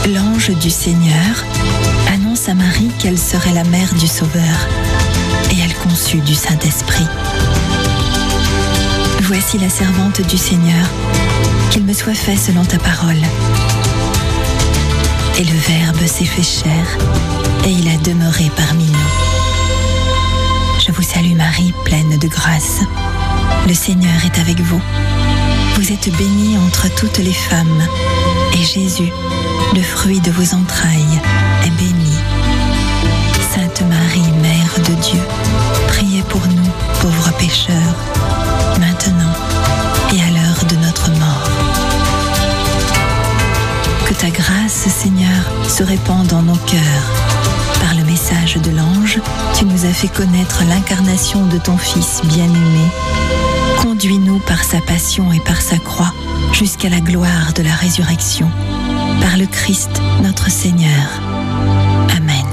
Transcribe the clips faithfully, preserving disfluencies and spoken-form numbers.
l'ange du Seigneur annonce à Marie qu'elle serait la mère du Sauveur, et elle conçut du Saint-Esprit. Voici la servante du Seigneur, qu'il me soit fait selon ta parole. Et le Verbe s'est fait chair, et il a demeuré parmi nous. Je vous salue Marie, pleine de grâce. Le Seigneur est avec vous. Vous êtes bénie entre toutes les femmes, et Jésus, le fruit de vos entrailles, est béni. Sainte Marie, Mère de Dieu, priez pour nous, pauvres pécheurs, maintenant et à l'heure de notre mort. Que ta grâce, Seigneur, se répande dans nos cœurs. Par le message de l'ange, tu nous as fait connaître l'incarnation de ton Fils bien-aimé. Conduis-nous par sa passion et par sa croix jusqu'à la gloire de la résurrection. Par le Christ, notre Seigneur. Amen.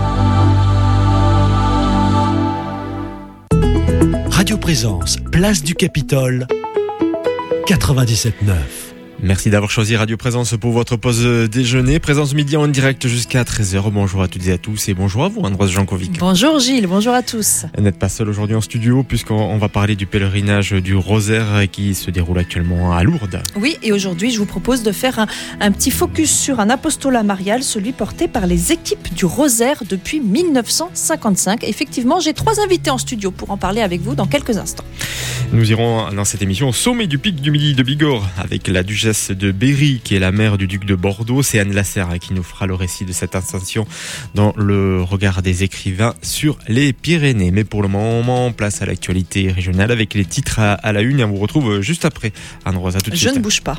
Radio Présence, place du Capitole, quatre-vingt-dix-sept neuf. Merci d'avoir choisi Radio Présence pour votre pause déjeuner. Présence midi en direct jusqu'à treize heures. Bonjour à toutes et à tous et bonjour à vous, Ambroise Jankovic. Bonjour Gilles, bonjour à tous. Vous n'êtes pas seul aujourd'hui en studio puisqu'on va parler du pèlerinage du Rosaire qui se déroule actuellement à Lourdes. Oui, et aujourd'hui je vous propose de faire un, un petit focus sur un apostolat marial, celui porté par les équipes du Rosaire depuis dix-neuf cent cinquante-cinq. Effectivement, j'ai trois invités en studio pour en parler avec vous dans quelques instants. Nous irons dans cette émission au sommet du pic du Midi de Bigorre avec la duchesse de Berry qui est la mère du duc de Bordeaux. C'est Anne Lasserre qui nous fera le récit de cette ascension dans le regard des écrivains sur les Pyrénées. Mais pour le moment, place à l'actualité régionale avec les titres à, à la une et on vous retrouve juste après. Anne-Rose, à tout de suite. Je ne bouge pas.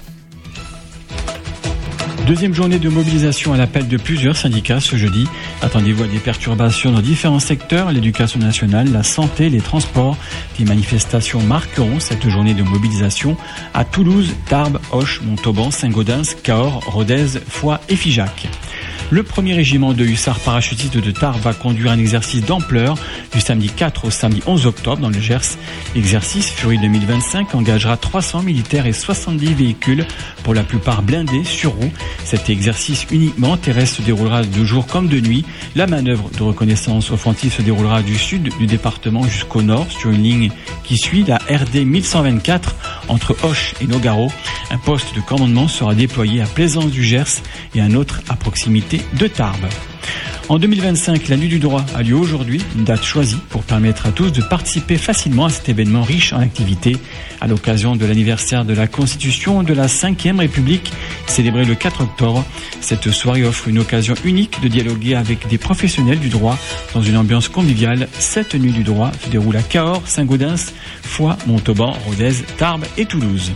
Deuxième journée de mobilisation à l'appel de plusieurs syndicats ce jeudi. Attendez-vous à des perturbations dans différents secteurs, l'éducation nationale, la santé, les transports. Des manifestations marqueront cette journée de mobilisation à Toulouse, Tarbes, Auch, Montauban, Saint-Gaudens, Cahors, Rodez, Foix et Figeac. Le premier régiment de hussards parachutistes de Tarbes va conduire un exercice d'ampleur du samedi quatre au samedi onze octobre dans le Gers. L'exercice Fury deux mille vingt-cinq engagera trois cents militaires et soixante-dix véhicules, pour la plupart blindés sur roues. Cet exercice uniquement terrestre se déroulera de jour comme de nuit. La manœuvre de reconnaissance offensive se déroulera du sud du département jusqu'au nord sur une ligne qui suit la R D mille cent vingt-quatre entre Auch et Nogaro. Un poste de commandement sera déployé à Plaisance du Gers et un autre à proximité de Tarbes. En deux mille vingt-cinq, la Nuit du droit a lieu aujourd'hui, une date choisie pour permettre à tous de participer facilement à cet événement riche en activités. À l'occasion de l'anniversaire de la Constitution de la cinquième République, célébré le quatre octobre, cette soirée offre une occasion unique de dialoguer avec des professionnels du droit dans une ambiance conviviale. Cette Nuit du droit se déroule à Cahors, Saint-Gaudens, Foix, Montauban, Rodez, Tarbes et Toulouse.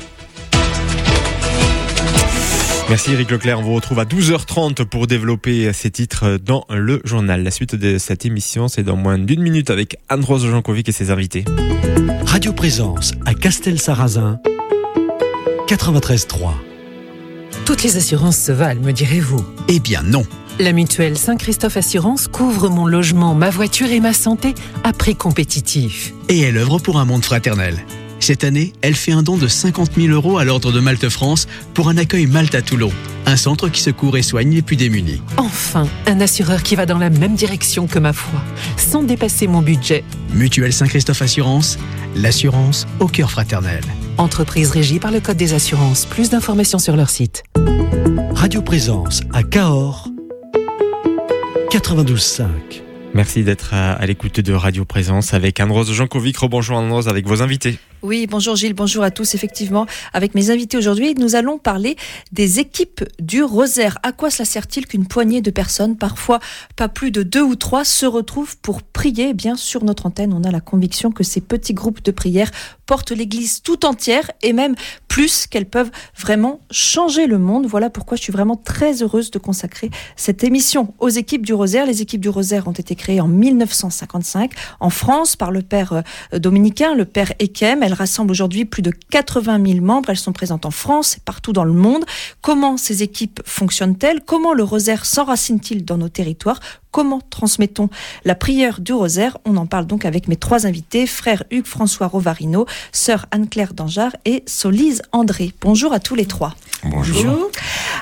Merci Eric Leclerc, on vous retrouve à douze heures trente pour développer ces titres dans le journal. La suite de cette émission, c'est dans moins d'une minute avec Anne-Rose Jankovic et ses invités. Radio Présence à Castelsarrasin, quatre-vingt-treize trois. Toutes les assurances se valent, me direz-vous? Eh bien non. La mutuelle Saint-Christophe Assurance couvre mon logement, ma voiture et ma santé à prix compétitif. Et elle œuvre pour un monde fraternel. Cette année, elle fait un don de cinquante mille euros à l'Ordre de Malte France pour un accueil Malte à Toulon, un centre qui secourt et soigne les plus démunis. Enfin, un assureur qui va dans la même direction que ma foi, sans dépasser mon budget. Mutuelle Saint-Christophe Assurance, l'assurance au cœur fraternel. Entreprise régie par le Code des assurances. Plus d'informations sur leur site. Radio Présence à Cahors, quatre-vingt-douze cinq. Merci d'être à, à l'écoute de Radio Présence avec Anne-Rose Jankovic. Rebonjour Anne-Rose avec vos invités. Oui, bonjour Gilles, bonjour à tous. Effectivement, avec mes invités aujourd'hui, nous allons parler des équipes du Rosaire. À quoi cela sert-il qu'une poignée de personnes, parfois pas plus de deux ou trois, se retrouvent pour prier? Eh bien, sur notre antenne, on a la conviction que ces petits groupes de prière portent l'Église tout entière et même plus, qu'elles peuvent vraiment changer le monde. Voilà pourquoi je suis vraiment très heureuse de consacrer cette émission aux équipes du Rosaire. Les équipes du Rosaire ont été créées en dix-neuf cent cinquante-cinq en France par le père dominicain, le père Ekem. Elles rassemblent aujourd'hui plus de quatre-vingt mille membres. Elles sont présentes en France et partout dans le monde. Comment ces équipes fonctionnent-elles? Comment le Rosaire s'enracine-t-il dans nos territoires? Comment transmettons la prière du Rosaire? On en parle donc avec mes trois invités, frère Hugues-François Rovarino, sœur Anne-Claire Dangeard et Solise André. Bonjour à tous les trois. Bonjour. Bonjour.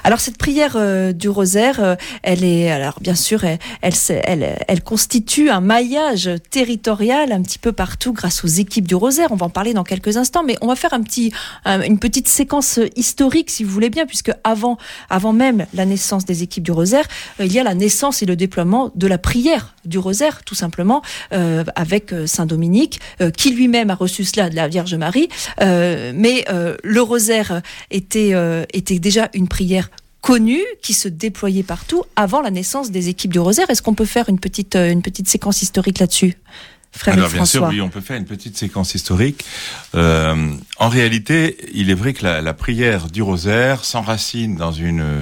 Alors cette prière euh, du rosaire, euh, elle est, alors bien sûr, elle, elle, elle, elle constitue un maillage territorial un petit peu partout grâce aux équipes du rosaire. On va en parler dans quelques instants, mais on va faire un petit, un, une petite séquence historique, si vous voulez bien, puisque avant, avant même la naissance des équipes du rosaire, euh, il y a la naissance et le déploiement de la prière du rosaire, tout simplement, euh, avec Saint Dominique, euh, qui lui-même a reçu cela de la Vierge Marie. Euh, mais euh, le rosaire était, euh, était déjà une prière connue, qui se déployait partout avant la naissance des équipes du rosaire. Est-ce qu'on peut faire une petite, euh, une petite séquence historique là-dessus ? Frère Alors bien François. sûr, oui, on peut faire une petite séquence historique. Euh, en réalité, il est vrai que la, la prière du rosaire s'enracine dans une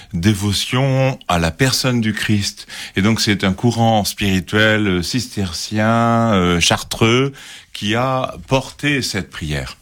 dévotion à la personne du Christ. Et donc c'est un courant spirituel cistercien, euh, chartreux, qui a porté cette prière.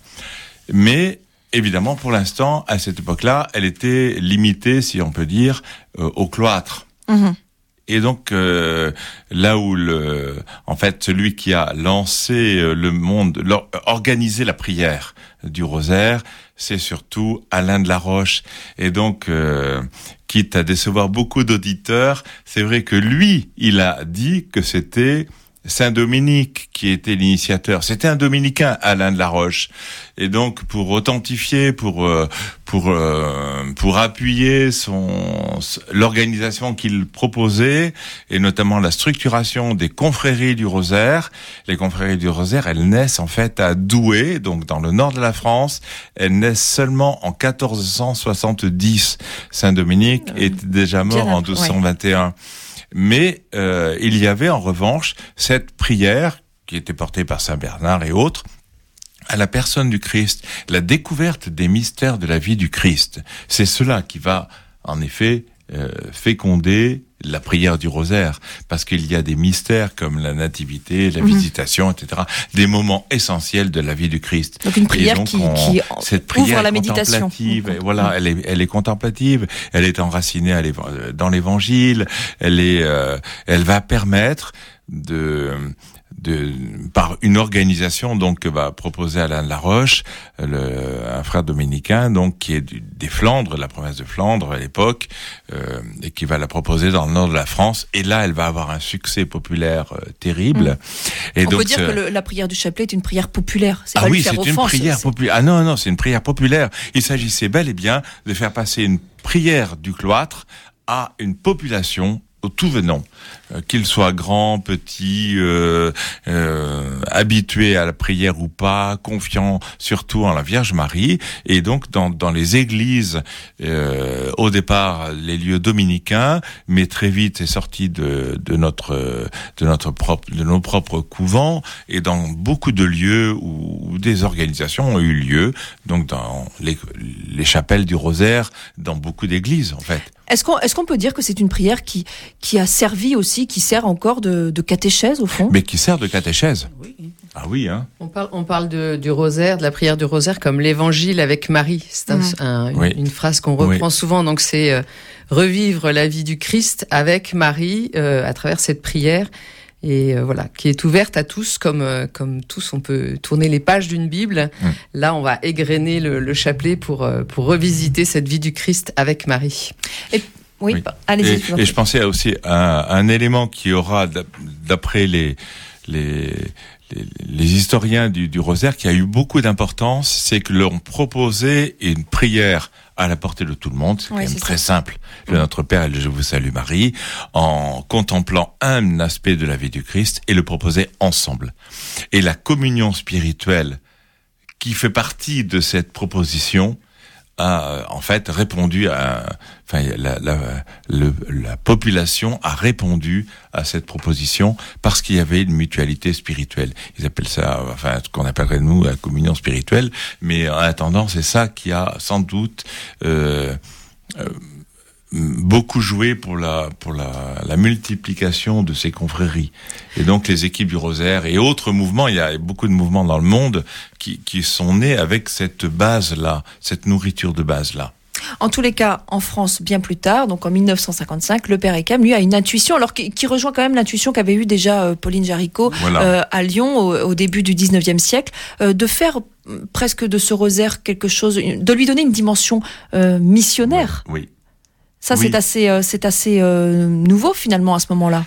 Mais évidemment, pour l'instant, à cette époque-là, elle était limitée, si on peut dire, euh, au cloître. Mmh. Et donc, euh, là où, le, en fait, celui qui a lancé le monde, organisé la prière du rosaire, c'est surtout Alain de la Roche. Et donc, euh, quitte à décevoir beaucoup d'auditeurs, c'est vrai que lui, il a dit que c'était Saint Dominique qui était l'initiateur. C'était un dominicain, Alain de la Roche. Et donc, pour authentifier, pour pour pour appuyer son l'organisation qu'il proposait, et notamment la structuration des confréries du Rosaire. Les confréries du Rosaire, elles naissent en fait à Douai, donc dans le nord de la France. Elles naissent seulement en quatorze cent soixante-dix. Saint Dominique euh, était déjà mort en douze cent vingt et un. Ouais. Mais euh, il y avait en revanche cette prière qui était portée par Saint Bernard et autres à la personne du Christ, la découverte des mystères de la vie du Christ. C'est cela qui va en effet euh, féconder la prière du rosaire, parce qu'il y a des mystères comme la nativité, la mmh. visitation, et cetera, des moments essentiels de la vie du Christ. Donc une prière donc qui, on, qui cette prière ouvre la méditation. Contemplative, mmh. voilà, elle est, elle est contemplative, elle est enracinée à dans l'Évangile, elle est, euh, elle va permettre de de par une organisation donc que va proposer Alain de la Roche, le, un frère dominicain donc qui est du, des Flandres, la province de Flandre à l'époque, euh, et qui va la proposer dans le nord de la France. Et là, elle va avoir un succès populaire euh, terrible. Mmh. Et On donc, peut dire euh, que le, la prière du chapelet est une prière populaire. C'est ah pas oui, lui faire c'est offense, une prière c'est... populaire. Ah non, non, c'est une prière populaire. Il s'agissait bel et bien de faire passer une prière du cloître à une population au tout venant, euh, qu'il soit grand, petit, euh, euh, habitué à la prière ou pas, confiant surtout en la Vierge Marie. Et donc dans dans les églises, euh, au départ les lieux dominicains, mais très vite c'est sorti de de notre de notre propre de nos propres couvents, et dans beaucoup de lieux où, où des organisations ont eu lieu, donc dans les les chapelles du Rosaire, dans beaucoup d'églises en fait. Est-ce qu'on, est-ce qu'on peut dire que c'est une prière qui, qui a servi aussi, qui sert encore de, de catéchèse au fond ? Mais qui sert de catéchèse. Oui. Ah oui, hein. On parle, on parle de, du rosaire, de la prière du rosaire comme l'évangile avec Marie. C'est un, mmh. un, oui. une, une phrase qu'on reprend oui. souvent. Donc c'est euh, revivre la vie du Christ avec Marie euh, à travers cette prière. Et euh, voilà, qui est ouverte à tous, comme euh, comme tous, on peut tourner les pages d'une Bible. Mmh. Là, on va égrener le, le chapelet pour euh, pour revisiter cette vie du Christ avec Marie. Et, oui, oui. Allez-y. Et, et je pensais aussi à un, un élément qui aura, d'après les les les, les historiens du, du Rosaire, qui a eu beaucoup d'importance, c'est que l'on proposait une prière à la portée de tout le monde, c'est oui, quand même c'est très ça. simple. Le Notre Père et le Je vous salue Marie, en contemplant un aspect de la vie du Christ et le proposer ensemble. Et la communion spirituelle qui fait partie de cette proposition a en fait répondu à, enfin la, la, le, la population a répondu à cette proposition parce qu'il y avait une mutualité spirituelle. Ils appellent ça, enfin ce qu'on appellerait nous la communion spirituelle, mais en attendant c'est ça qui a sans doute euh, euh, beaucoup joué pour la pour la, la multiplication de ces confréries. Et donc les équipes du Rosaire et autres mouvements, il y a beaucoup de mouvements dans le monde qui qui sont nés avec cette base là, cette nourriture de base là. En tous les cas, en France, bien plus tard, donc en dix-neuf cent cinquante-cinq, le père Eckham, lui, a une intuition, alors qui, qui rejoint quand même l'intuition qu'avait eue déjà euh, Pauline Jaricot voilà. euh, à Lyon au, au début du dix-neuvième siècle, euh, de faire presque de ce rosaire quelque chose, de lui donner une dimension euh, missionnaire. Oui. Ça, oui. c'est assez, euh, c'est assez euh, nouveau finalement à ce moment-là.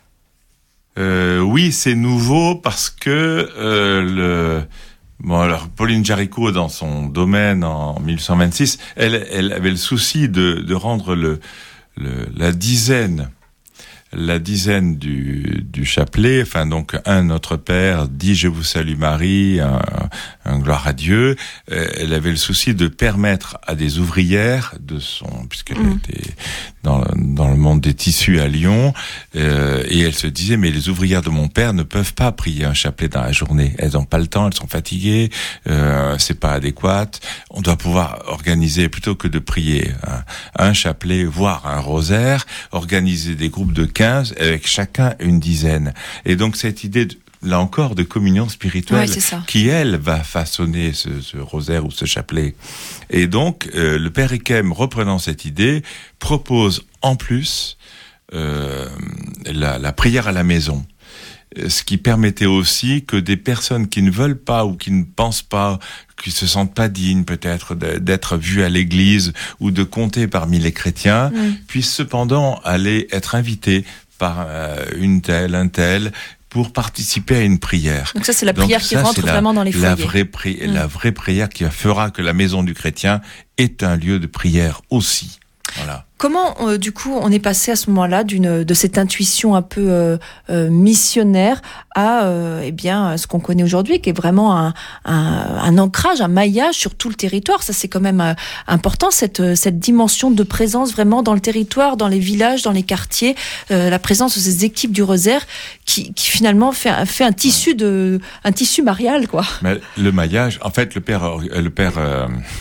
Euh, oui, c'est nouveau parce que euh, le bon alors Pauline Jaricot dans son domaine en mille huit cent vingt-six, elle elle avait le souci de de rendre le, le la dizaine la dizaine du, du chapelet, enfin donc un Notre Père, dit Je vous salue Marie, un, un gloire à Dieu. Euh, elle avait le souci de permettre à des ouvrières de son, puisqu'elle mmh. était dans, dans le monde des tissus à Lyon, euh, et elle se disait mais les ouvrières de mon père ne peuvent pas prier un chapelet dans la journée. Elles n'ont pas le temps, elles sont fatiguées, euh, c'est pas adéquat. On doit pouvoir organiser plutôt que de prier un, un chapelet, voire un rosaire, organiser des groupes de quinze avec chacun une dizaine. Et donc cette idée de, là encore de communion spirituelle ouais, qui elle va façonner ce, ce rosaire ou ce chapelet. Et donc euh, le père Ekem, reprenant cette idée, propose en plus euh, la, la prière à la maison. Ce qui permettait aussi que des personnes qui ne veulent pas ou qui ne pensent pas, qui se sentent pas dignes peut-être d'être vues à l'église ou de compter parmi les chrétiens, mmh. puissent cependant aller être invitées par euh, une telle, un tel, pour participer à une prière. Donc ça, c'est la Donc prière qui ça, rentre la, vraiment dans les foyers. La vraie, pri- mmh. la vraie prière qui fera que la maison du chrétien est un lieu de prière aussi. Voilà. Comment, euh, du coup, on est passé à ce moment-là d'une de cette intuition un peu euh, euh, missionnaire à, euh, eh bien, ce qu'on connaît aujourd'hui, qui est vraiment un, un, un ancrage, un maillage sur tout le territoire. Ça, c'est quand même euh, important, cette cette dimension de présence vraiment dans le territoire, dans les villages, dans les quartiers, euh, la présence de ces équipes du Rosaire qui, qui finalement fait fait un tissu de un tissu marial, quoi. Mais le maillage, en fait, le père, le père. Euh...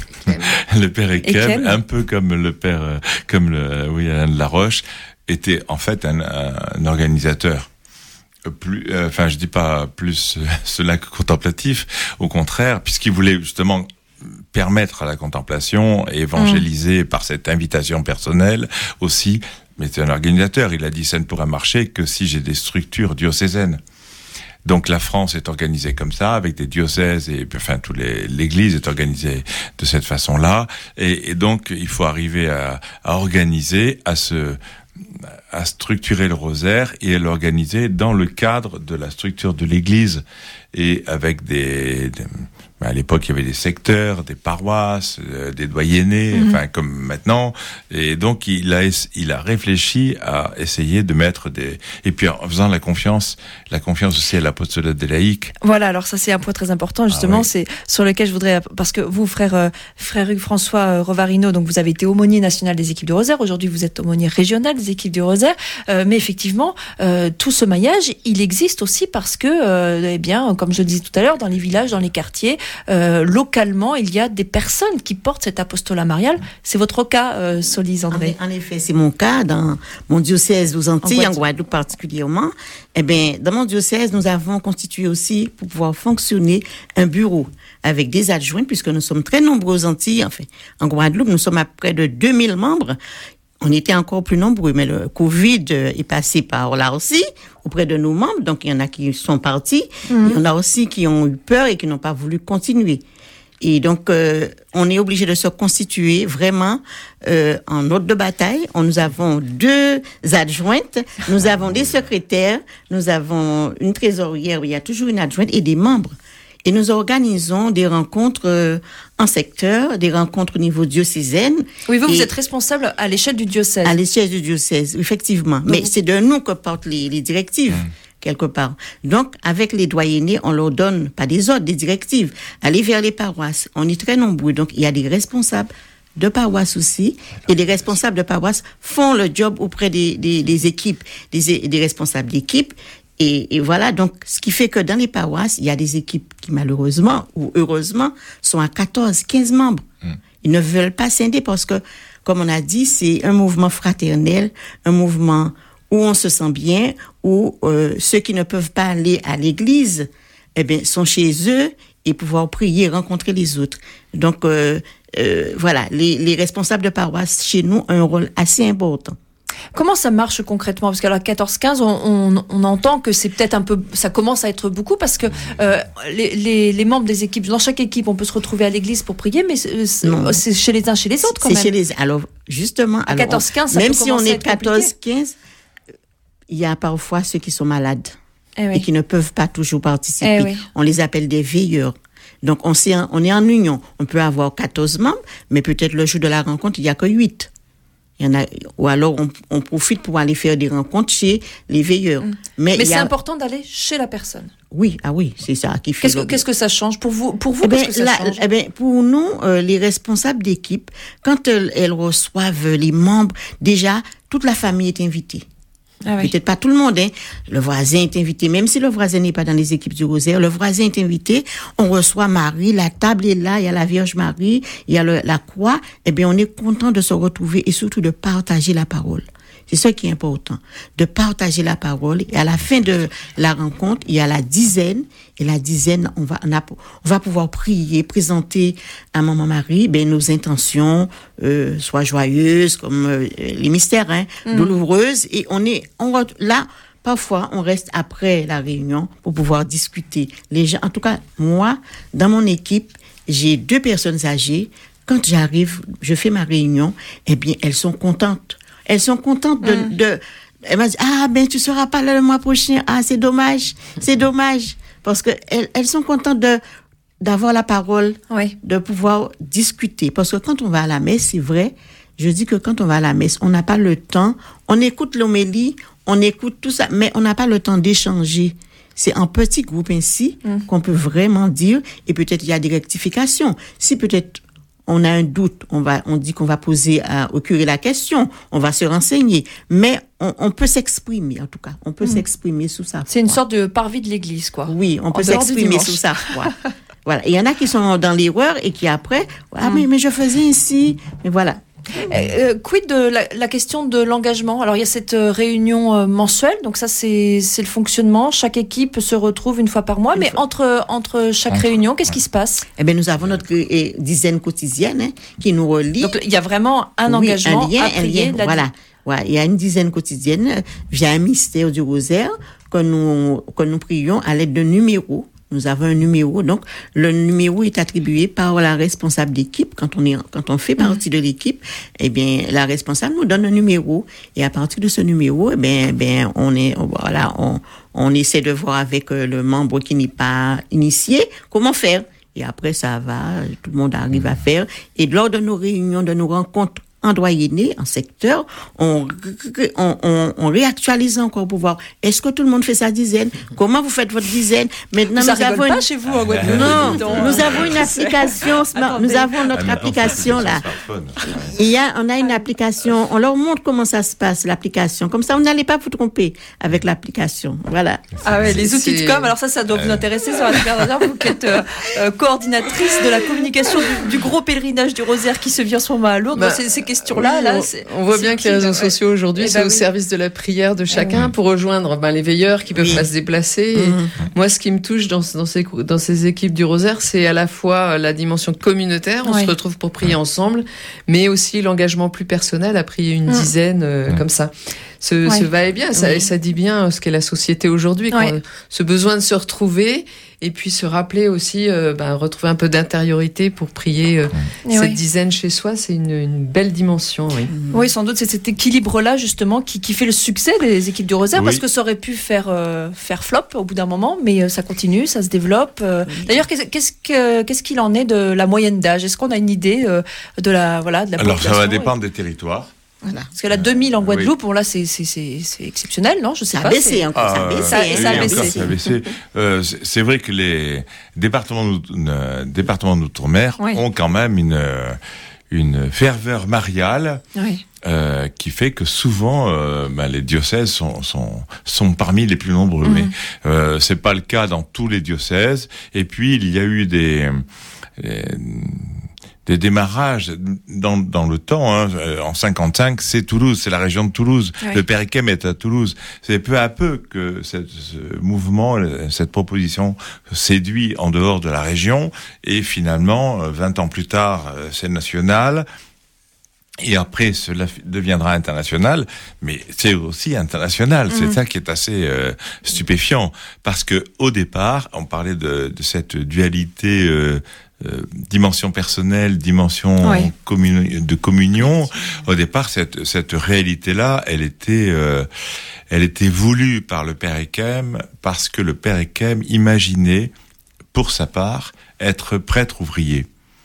le père Ekem, un peu comme le père, comme le, oui, Alain de la Roche, était en fait un, un organisateur. Plus, euh, enfin, je dis pas plus cela que contemplatif, au contraire, puisqu'il voulait justement permettre à la contemplation et évangéliser mmh. par cette invitation personnelle aussi. Mais c'est un organisateur. Il a dit ça ne pourra marcher que si j'ai des structures diocésaines. Donc la France est organisée comme ça, avec des diocèses et enfin tous les l'Église est organisée de cette façon-là, et, et donc il faut arriver à, à organiser, à se à structurer le rosaire et à l'organiser dans le cadre de la structure de l'Église et avec des, des à l'époque, il y avait des secteurs, des paroisses, euh, des doyennés, mmh. enfin comme maintenant. Et donc, il a il a réfléchi à essayer de mettre des et puis en faisant la confiance, la confiance aussi à l'apostolat des laïcs. Voilà. Alors ça, c'est un point très important justement. Ah, oui. C'est sur lequel je voudrais parce que vous, frère euh, frère Hugues François euh, Rovarino, donc vous avez été aumônier national des équipes du Rosaire. Aujourd'hui, vous êtes aumônier régional des équipes du Rosaire. Euh, mais effectivement, euh, tout ce maillage, il existe aussi parce que, euh, eh bien, comme je le disais tout à l'heure, dans les villages, dans les quartiers. Euh, localement, il y a des personnes qui portent cet apostolat marial. C'est votre cas, euh, Solis André? En, en effet, c'est mon cas dans mon diocèse aux Antilles, en, en Guadeloupe particulièrement. Eh bien, dans mon diocèse, nous avons constitué aussi, pour pouvoir fonctionner, un bureau avec des adjoints, puisque nous sommes très nombreux aux Antilles. En fait, en Guadeloupe, nous sommes à près de deux mille membres. On était encore plus nombreux, mais le Covid est passé par là aussi, auprès de nos membres. Donc, il y en a qui sont partis. Mmh. Il y en a aussi qui ont eu peur et qui n'ont pas voulu continuer. Et donc, euh, on est obligé de se constituer vraiment euh, en hôte de bataille. On, nous avons deux adjointes, nous avons des secrétaires, nous avons une trésorière où il y a toujours une adjointe et des membres. Et nous organisons des rencontres euh, en secteur, des rencontres au niveau diocésaine. Oui, vous, vous êtes responsable à l'échelle du diocèse. À l'échelle du diocèse, effectivement. Donc, mais c'est de nous que portent les, les directives, mmh. quelque part. Donc, avec les doyennés, on leur donne, pas des ordres, des directives. Aller vers les paroisses. On est très nombreux. Donc, il y a des responsables de paroisse aussi. Et les responsables de paroisse font le job auprès des, des, des équipes, des, des responsables d'équipe. Et, et voilà, donc, ce qui fait que dans les paroisses, il y a des équipes qui, malheureusement ou heureusement, sont à quatorze, quinze membres. Mmh. Ils ne veulent pas scinder parce que, comme on a dit, c'est un mouvement fraternel, un mouvement où on se sent bien, où euh, ceux qui ne peuvent pas aller à l'église, eh bien, sont chez eux et pouvoir prier, rencontrer les autres. Donc, euh, euh, voilà, les, les responsables de paroisse chez nous ont un rôle assez important. Comment ça marche concrètement? Parce qu'à la quatorze quinze, on, on, on entend que c'est peut-être un peu, ça commence à être beaucoup parce que euh, les, les, les membres des équipes, dans chaque équipe, on peut se retrouver à l'église pour prier, mais c'est, c'est chez les uns, chez les autres quand c'est même. Chez les, alors justement, à quatorze quinze, ça même peut si on est quatorze quinze, il y a parfois ceux qui sont malades eh oui. et qui ne peuvent pas toujours participer. Eh oui. On les appelle des veilleurs. Donc on, sait, on est en union. On peut avoir quatorze membres, mais peut-être le jour de la rencontre, il n'y a que huit. Il y en a, ou alors on, on profite pour aller faire des rencontres chez les veilleurs. Mmh. Mais, mais il y c'est a... important d'aller chez la personne. Oui, ah oui, c'est ça qui fait. Qu'est-ce que, qu'est-ce que ça change pour vous? Pour vous, eh ben, qu'est-ce que ça là, change? Eh ben, pour nous, euh, les responsables d'équipe, quand elles, elles reçoivent les membres, déjà toute la famille est invitée. Ah oui. Peut-être pas tout le monde, hein. Le voisin est invité, même si le voisin n'est pas dans les équipes du Rosaire, le voisin est invité, on reçoit Marie, la table est là, il y a la Vierge Marie, il y a le, la croix, eh bien, on est content de se retrouver et surtout de partager la parole. C'est ça qui est important, de partager la parole. Et à la fin de la rencontre, il y a la dizaine. Et la dizaine, on va, on, a, on va pouvoir prier, présenter à Maman Marie ben, nos intentions, euh, soit joyeuses, comme euh, les mystères, hein, mmh. douloureuses. Et on est, on, là, parfois, on reste après la réunion pour pouvoir discuter. Les gens, en tout cas, moi, dans mon équipe, j'ai deux personnes âgées. Quand j'arrive, je fais ma réunion, eh bien, elles sont contentes. Elles sont contentes de, mmh. de, elle m'a dit, ah, ben, tu seras pas là le mois prochain. Ah, c'est dommage. C'est dommage. Parce que elles, elles sont contentes de, d'avoir la parole, oui. de pouvoir discuter. Parce que quand on va à la messe, c'est vrai, je dis que quand on va à la messe, on n'a pas le temps. On écoute l'homélie, on écoute tout ça, mais on n'a pas le temps d'échanger. C'est en petit groupe ainsi mmh. qu'on peut vraiment dire, et peut-être il y a des rectifications. Si peut-être on a un doute, on va, on dit qu'on va poser à, au curé la question, on va se renseigner, mais on, on peut s'exprimer, en tout cas, on peut mmh. s'exprimer sous ça. C'est une sorte de parvis de l'église, quoi. Oui, on peut s'exprimer sous ça. Voilà. Il y en a qui sont dans l'erreur et qui après, ah, mmh. mais, mais je faisais ainsi, mais voilà. Euh, quid de la, la question de l'engagement? Alors il y a cette euh, réunion euh, mensuelle, donc ça c'est, c'est le fonctionnement. Chaque équipe se retrouve une fois par mois, une mais fois. entre entre chaque entre, réunion, qu'est-ce ouais. qui se passe? Eh bien, nous avons notre euh, dizaine quotidienne hein, qui nous relie. Donc il y a vraiment un oui, engagement, un lien, à prier. Un lien, voilà. Ouais, il y a une dizaine quotidienne via un mystère du rosaire que nous que nous prions à l'aide de numéros. Nous avons un numéro, donc le numéro est attribué par la responsable d'équipe. Quand on est, quand on fait partie de l'équipe, eh bien, la responsable nous donne un numéro et à partir de ce numéro, eh bien, eh bien, on est, voilà, on, on essaie de voir avec le membre qui n'est pas initié comment faire. Et après, ça va, tout le monde arrive à faire. Et lors de nos réunions, de nos rencontres en doyenné, en secteur, on, on, on, on réactualise encore pour voir est-ce que tout le monde fait sa dizaine, comment vous faites votre dizaine. Maintenant, ça nous avons pas une... chez vous en Guadeloupe. Non, nous avons une application, nous avons notre ah, application là. Il y a, on a une application, on leur montre comment ça se passe, l'application. Comme ça, on n'allait pas vous tromper avec l'application. Voilà. Ah ouais, les outils de com, alors ça, ça doit vous intéresser, ça va vous qui êtes euh, euh, coordinatrice de la communication du, du gros pèlerinage du Rosaire qui se vient en ce moment à Lourdes. Bah, c'est, c'est questions-là, oui, là, on, c'est, on voit c'est bien que les réseaux ouais. sociaux aujourd'hui, et c'est bah, au oui. service de la prière de chacun, mmh. pour rejoindre ben, les veilleurs qui peuvent oui. pas se déplacer. Mmh. Et moi, ce qui me touche dans, dans, ces, dans ces équipes du Rosaire, c'est à la fois la dimension communautaire, on oui. se retrouve pour prier ensemble, mais aussi l'engagement plus personnel à prier une mmh. dizaine, euh, mmh. comme ça. Ce, ouais. ce va-et-bien, ça, oui. ça dit bien ce qu'est la société aujourd'hui, ouais. quand, ce besoin de se retrouver et puis se rappeler aussi, euh, ben, retrouver un peu d'intériorité pour prier euh, cette oui. dizaine chez soi, c'est une, une belle dimension. Oui. oui, sans doute, c'est cet équilibre-là justement qui, qui fait le succès des équipes du Rosaire, oui. parce que ça aurait pu faire, euh, faire flop au bout d'un moment, mais euh, ça continue, ça se développe. Euh. Oui. D'ailleurs, qu'est-ce, qu'est-ce, que, qu'est-ce qu'il en est de la moyenne d'âge? Est-ce qu'on a une idée euh, de la, voilà, de la Alors, population? ça va dépendre et... des territoires. Voilà. Parce que là, deux mille en Guadeloupe, oui. bon, là, c'est, c'est, c'est, c'est exceptionnel, non? Je sais ça pas. A baissé, encore, ah, ça a baissé. Ça, oui, ça a baissé. Encore, ça a baissé. Euh, c'est, c'est vrai que les départements, euh, départements d'outre-mer oui. ont quand même une, une ferveur mariale. Oui. Euh, qui fait que souvent euh, ben, les diocèses sont, sont, sont parmi les plus nombreux. Mmh. Mais euh, c'est pas le cas dans tous les diocèses. Et puis il y a eu des des, des démarrages dans, dans le temps. Hein. En cinquante-cinq, c'est Toulouse, c'est la région de Toulouse. Oui. Le Père Ikem est à Toulouse. C'est peu à peu que cette, ce mouvement, cette proposition séduit en dehors de la région. Et finalement, vingt ans plus tard, c'est national. Et après, cela deviendra international, mais c'est aussi international. Mmh. C'est ça qui est assez euh, stupéfiant, parce que au départ, on parlait de, de cette dualité euh, euh, dimension personnelle, dimension oui. commun- de communion. Au départ, cette cette réalité-là, elle était euh, elle était voulue par le Père Ekem, parce que le Père Ekem imaginait, pour sa part, être prêtre ouvrier.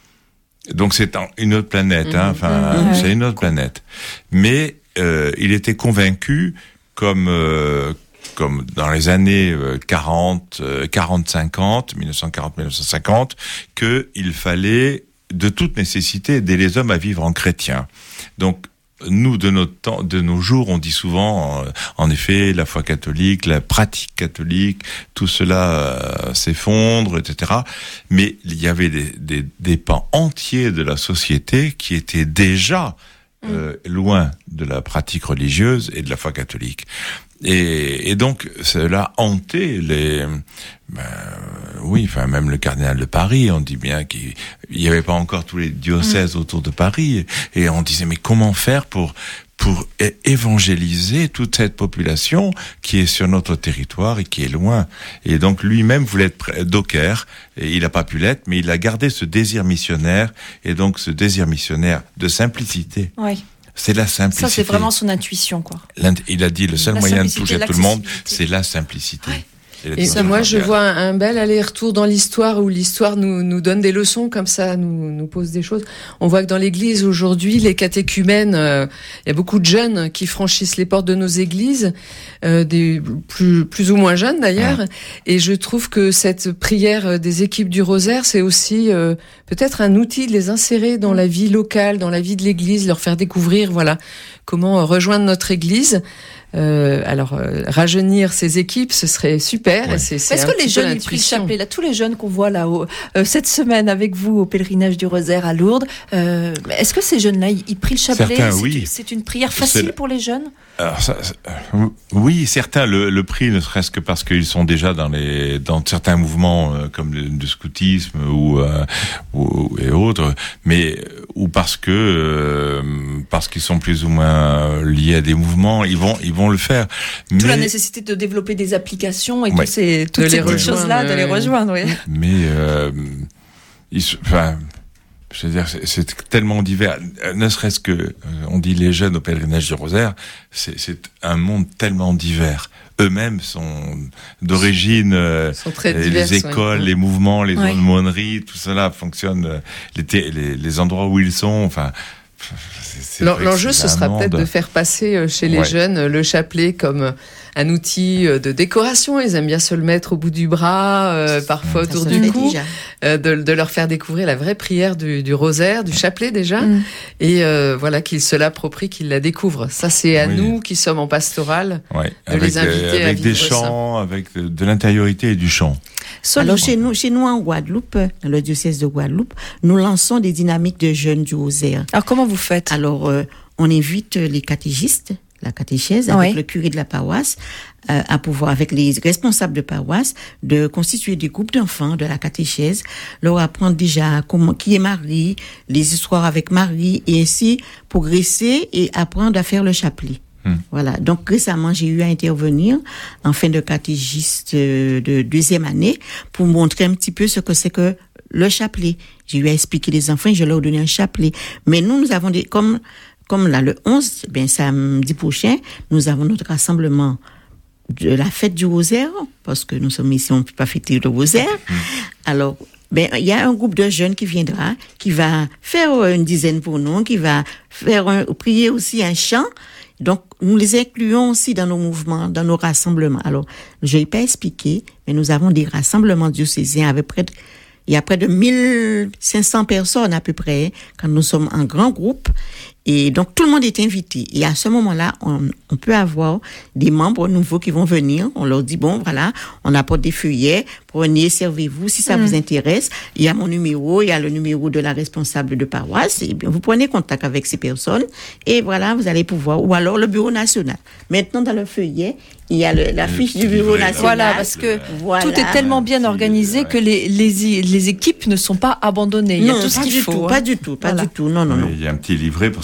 Donc c'est une autre planète, hein, enfin mmh, c'est une autre planète. Mais euh, il était convaincu, comme euh, comme dans les années quarante, quarante, cinquante, mille neuf cent quarante, mille neuf cent cinquante, que il fallait de toute nécessité aider les hommes à vivre en chrétien. Donc nous, de notre temps, de nos jours, on dit souvent, en effet, la foi catholique, la pratique catholique, tout cela euh, s'effondre, et cetera. Mais il y avait des, des, des pans entiers de la société qui étaient déjà euh, mmh. loin de la pratique religieuse et de la foi catholique. Et, et donc, cela hantait les... Ben, oui, enfin même le cardinal de Paris, on dit bien qu'il n'y avait pas encore tous les diocèses mmh. autour de Paris, et on disait mais comment faire pour pour évangéliser toute cette population qui est sur notre territoire et qui est loin. Et donc lui-même voulait être docker, et il n'a pas pu l'être, mais il a gardé ce désir missionnaire, et donc ce désir missionnaire de simplicité. Oui. C'est la simplicité. Ça, c'est vraiment son intuition, quoi. Il a dit le seul la moyen de toucher tout le monde, c'est la simplicité. Ouais. Et ça, moi, je vois un, un bel aller-retour dans l'histoire, où l'histoire nous, nous donne des leçons comme ça, nous, nous pose des choses. On voit que dans l'église, aujourd'hui, les catéchumènes, euh, il y a beaucoup de jeunes qui franchissent les portes de nos églises, euh, des plus, plus ou moins jeunes d'ailleurs. Ouais. Et je trouve que cette prière des équipes du Rosaire, c'est aussi euh, peut-être un outil de les insérer dans la vie locale, dans la vie de l'église, leur faire découvrir, voilà, comment rejoindre notre église. Euh, alors, euh, rajeunir ces équipes, ce serait super. Ouais. Et c'est, c'est Est-ce que les jeunes, ils prient le chapelet, là, tous les jeunes qu'on voit là au, euh, cette semaine avec vous au pèlerinage du Rosaire à Lourdes, euh, est-ce que ces jeunes-là, ils, ils prient le chapelet? Certains, c'est, oui. C'est une prière facile c'est... pour les jeunes? Alors, ça, euh, oui, certains le, le prient, ne serait-ce que parce qu'ils sont déjà dans les dans certains mouvements euh, comme le, le scoutisme ou, euh, ou et autres, mais ou parce que euh, parce qu'ils sont plus ou moins liés à des mouvements, ils vont ils vont le faire. Toute mais... la nécessité de développer des applications et ouais. tous ces, toutes ces petites choses-là, de les rejoindre. Oui. Mais euh, ils, enfin. Je veux dire, c'est, c'est tellement divers. Ne serait-ce que, euh, on dit les jeunes au pèlerinage du Rosaire, c'est, c'est un monde tellement divers. Eux-mêmes sont d'origine, euh, sont très les, diverses, les écoles, ouais. les mouvements, les ouais. aumôneries, tout cela fonctionne. Euh, les, les, les endroits où ils sont, enfin. C'est, c'est L'enjeu, ce sera peut-être de faire passer chez les ouais. jeunes le chapelet comme un outil de décoration. Ils aiment bien se le mettre au bout du bras, euh, parfois ça autour du cou, euh, de, de leur faire découvrir la vraie prière du, du rosaire, du chapelet déjà, mm. et euh, voilà, qu'ils se l'approprient, qu'ils la découvrent. Ça, c'est à oui. nous qui sommes en pastorale ouais. de avec, les inviter euh, avec à vivre des chants, ça. Avec de, de l'intériorité et du chant. Alors chez nous, chez nous en Guadeloupe, dans le diocèse de Guadeloupe, nous lançons des dynamiques de jeunes du rosaire. Alors comment vous faites? Alors euh, on invite les catéchistes, la catéchèse, avec oui. le curé de la paroisse, euh, à pouvoir, avec les responsables de paroisse, de constituer des groupes d'enfants de la catéchèse, leur apprendre déjà comment, qui est Marie, les histoires avec Marie, et ainsi progresser et apprendre à faire le chapelet. Hmm. Voilà. Donc, récemment, j'ai eu à intervenir en fin de catéchiste de deuxième année pour montrer un petit peu ce que c'est que le chapelet. J'ai eu à expliquer les enfants et je leur ai donné un chapelet. Mais nous, nous avons des, comme, comme là, le onze, ben, samedi prochain, nous avons notre rassemblement de la fête du rosaire, parce que nous sommes ici, on ne peut pas fêter le rosaire. Hmm. Alors, ben, il y a un groupe de jeunes qui viendra, qui va faire une dizaine pour nous, qui va faire un, prier aussi un chant. Donc, nous les incluons aussi dans nos mouvements, dans nos rassemblements. Alors, je n'ai pas expliqué, mais nous avons des rassemblements diocésains avec près de, il y a près de mille cinq cents personnes à peu près, quand nous sommes en grand groupe. Et donc, tout le monde est invité. Et à ce moment-là, on, on peut avoir des membres nouveaux qui vont venir. On leur dit, bon, voilà, on apporte des feuillets, prenez, servez-vous. Si ça mmh. vous intéresse, il y a mon numéro, il y a le numéro de la responsable de paroisse. Et bien, vous prenez contact avec ces personnes. Et voilà, vous allez pouvoir. Ou alors le bureau national. Maintenant, dans le feuillet, il y a le, la fiche du bureau national. Voilà, parce que voilà. tout est tellement bien organisé que les, les, les équipes ne sont pas abandonnées. Il y a non, tout ce qu'il du faut. Tout, hein. Pas du tout, pas voilà. du tout. Non, non, oui, non. Il y a un petit livret pour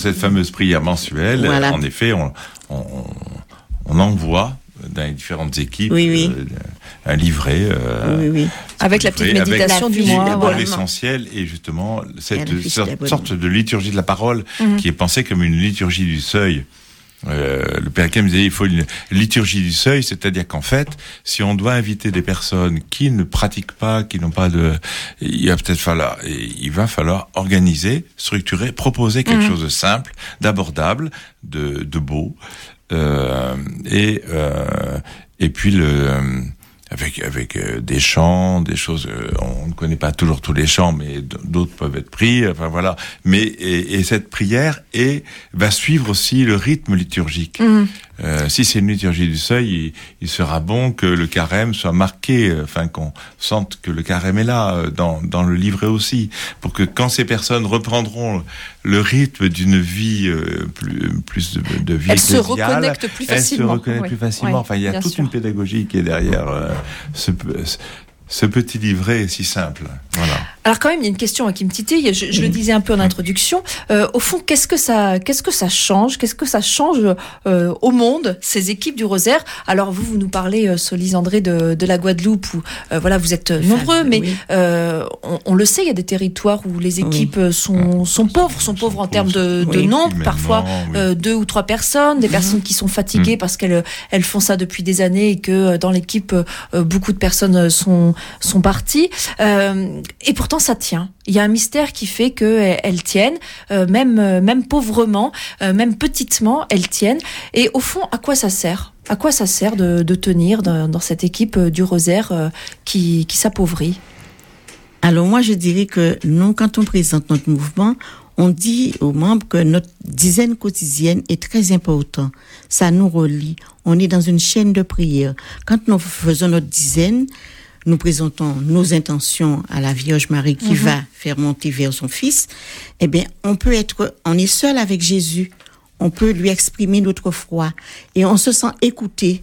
cette fameuse prière mensuelle, voilà. En effet, on, on, on envoie dans les différentes équipes oui, oui. Euh, un livret. Euh, oui, oui. Avec la petite méditation du mois. Voilà. L'essentiel est justement cette sorte de liturgie de la parole mm-hmm. qui est pensée comme une liturgie du seuil. Euh, le Père Kem disait il faut une liturgie du seuil, c'est-à-dire qu'en fait, si on doit inviter des personnes qui ne pratiquent pas, qui n'ont pas de, il va peut-être falloir, il va falloir organiser, structurer, proposer quelque mmh. chose de simple, d'abordable, de, de beau, euh, et euh, et puis le avec avec euh, des chants, des choses. Euh, on ne connaît pas toujours tous les chants, mais d'autres peuvent être pris. Enfin voilà. Mais et, et cette prière et va suivre aussi le rythme liturgique. Mmh. Euh, si c'est une liturgie du seuil, il, il sera bon que le carême soit marqué, enfin qu'on sente que le carême est là dans dans le livret aussi, pour que quand ces personnes reprendront le rythme d'une vie euh, plus plus de, de vie elles se reconnectent plus facilement. Elles se reconnectent oui. plus facilement. Oui, enfin, il y a toute sûr. une pédagogie qui est derrière euh, ce ce petit livret si simple. Voilà. Alors quand même, il y a une question qui me titille. Je, je le disais un peu en introduction. Euh, au fond, qu'est-ce que ça, qu'est-ce que ça change Qu'est-ce que ça change euh, au monde, ces équipes du Rosaire? Alors vous, vous nous parlez, euh, Solis André, de, de la Guadeloupe, où euh, voilà, vous êtes nombreux, mais oui. euh, on, on le sait, il y a des territoires où les équipes oui. sont sont pauvres, sont pauvres en termes de, de oui. nombre, parfois oui. euh, deux ou trois personnes, des mmh. personnes qui sont fatiguées mmh. parce qu'elles elles font ça depuis des années et que dans l'équipe, euh, beaucoup de personnes sont sont parties. Euh, et pourtant ça tient. Il y a un mystère qui fait qu'elles elles tiennent, euh, même euh, même pauvrement, euh, même petitement, elles tiennent. Et au fond, à quoi ça sert ? À quoi ça sert de, de tenir dans, dans cette équipe du Rosaire euh, qui, qui s'appauvrit ? Alors moi, je dirais que nous, quand on présente notre mouvement, on dit aux membres que notre dizaine quotidienne est très importante. Ça nous relie. On est dans une chaîne de prière. Quand nous faisons notre dizaine, nous présentons nos intentions à la Vierge Marie qui mm-hmm. va faire monter vers son Fils. Eh bien, on peut être, on est seul avec Jésus. On peut lui exprimer notre foi et on se sent écouté.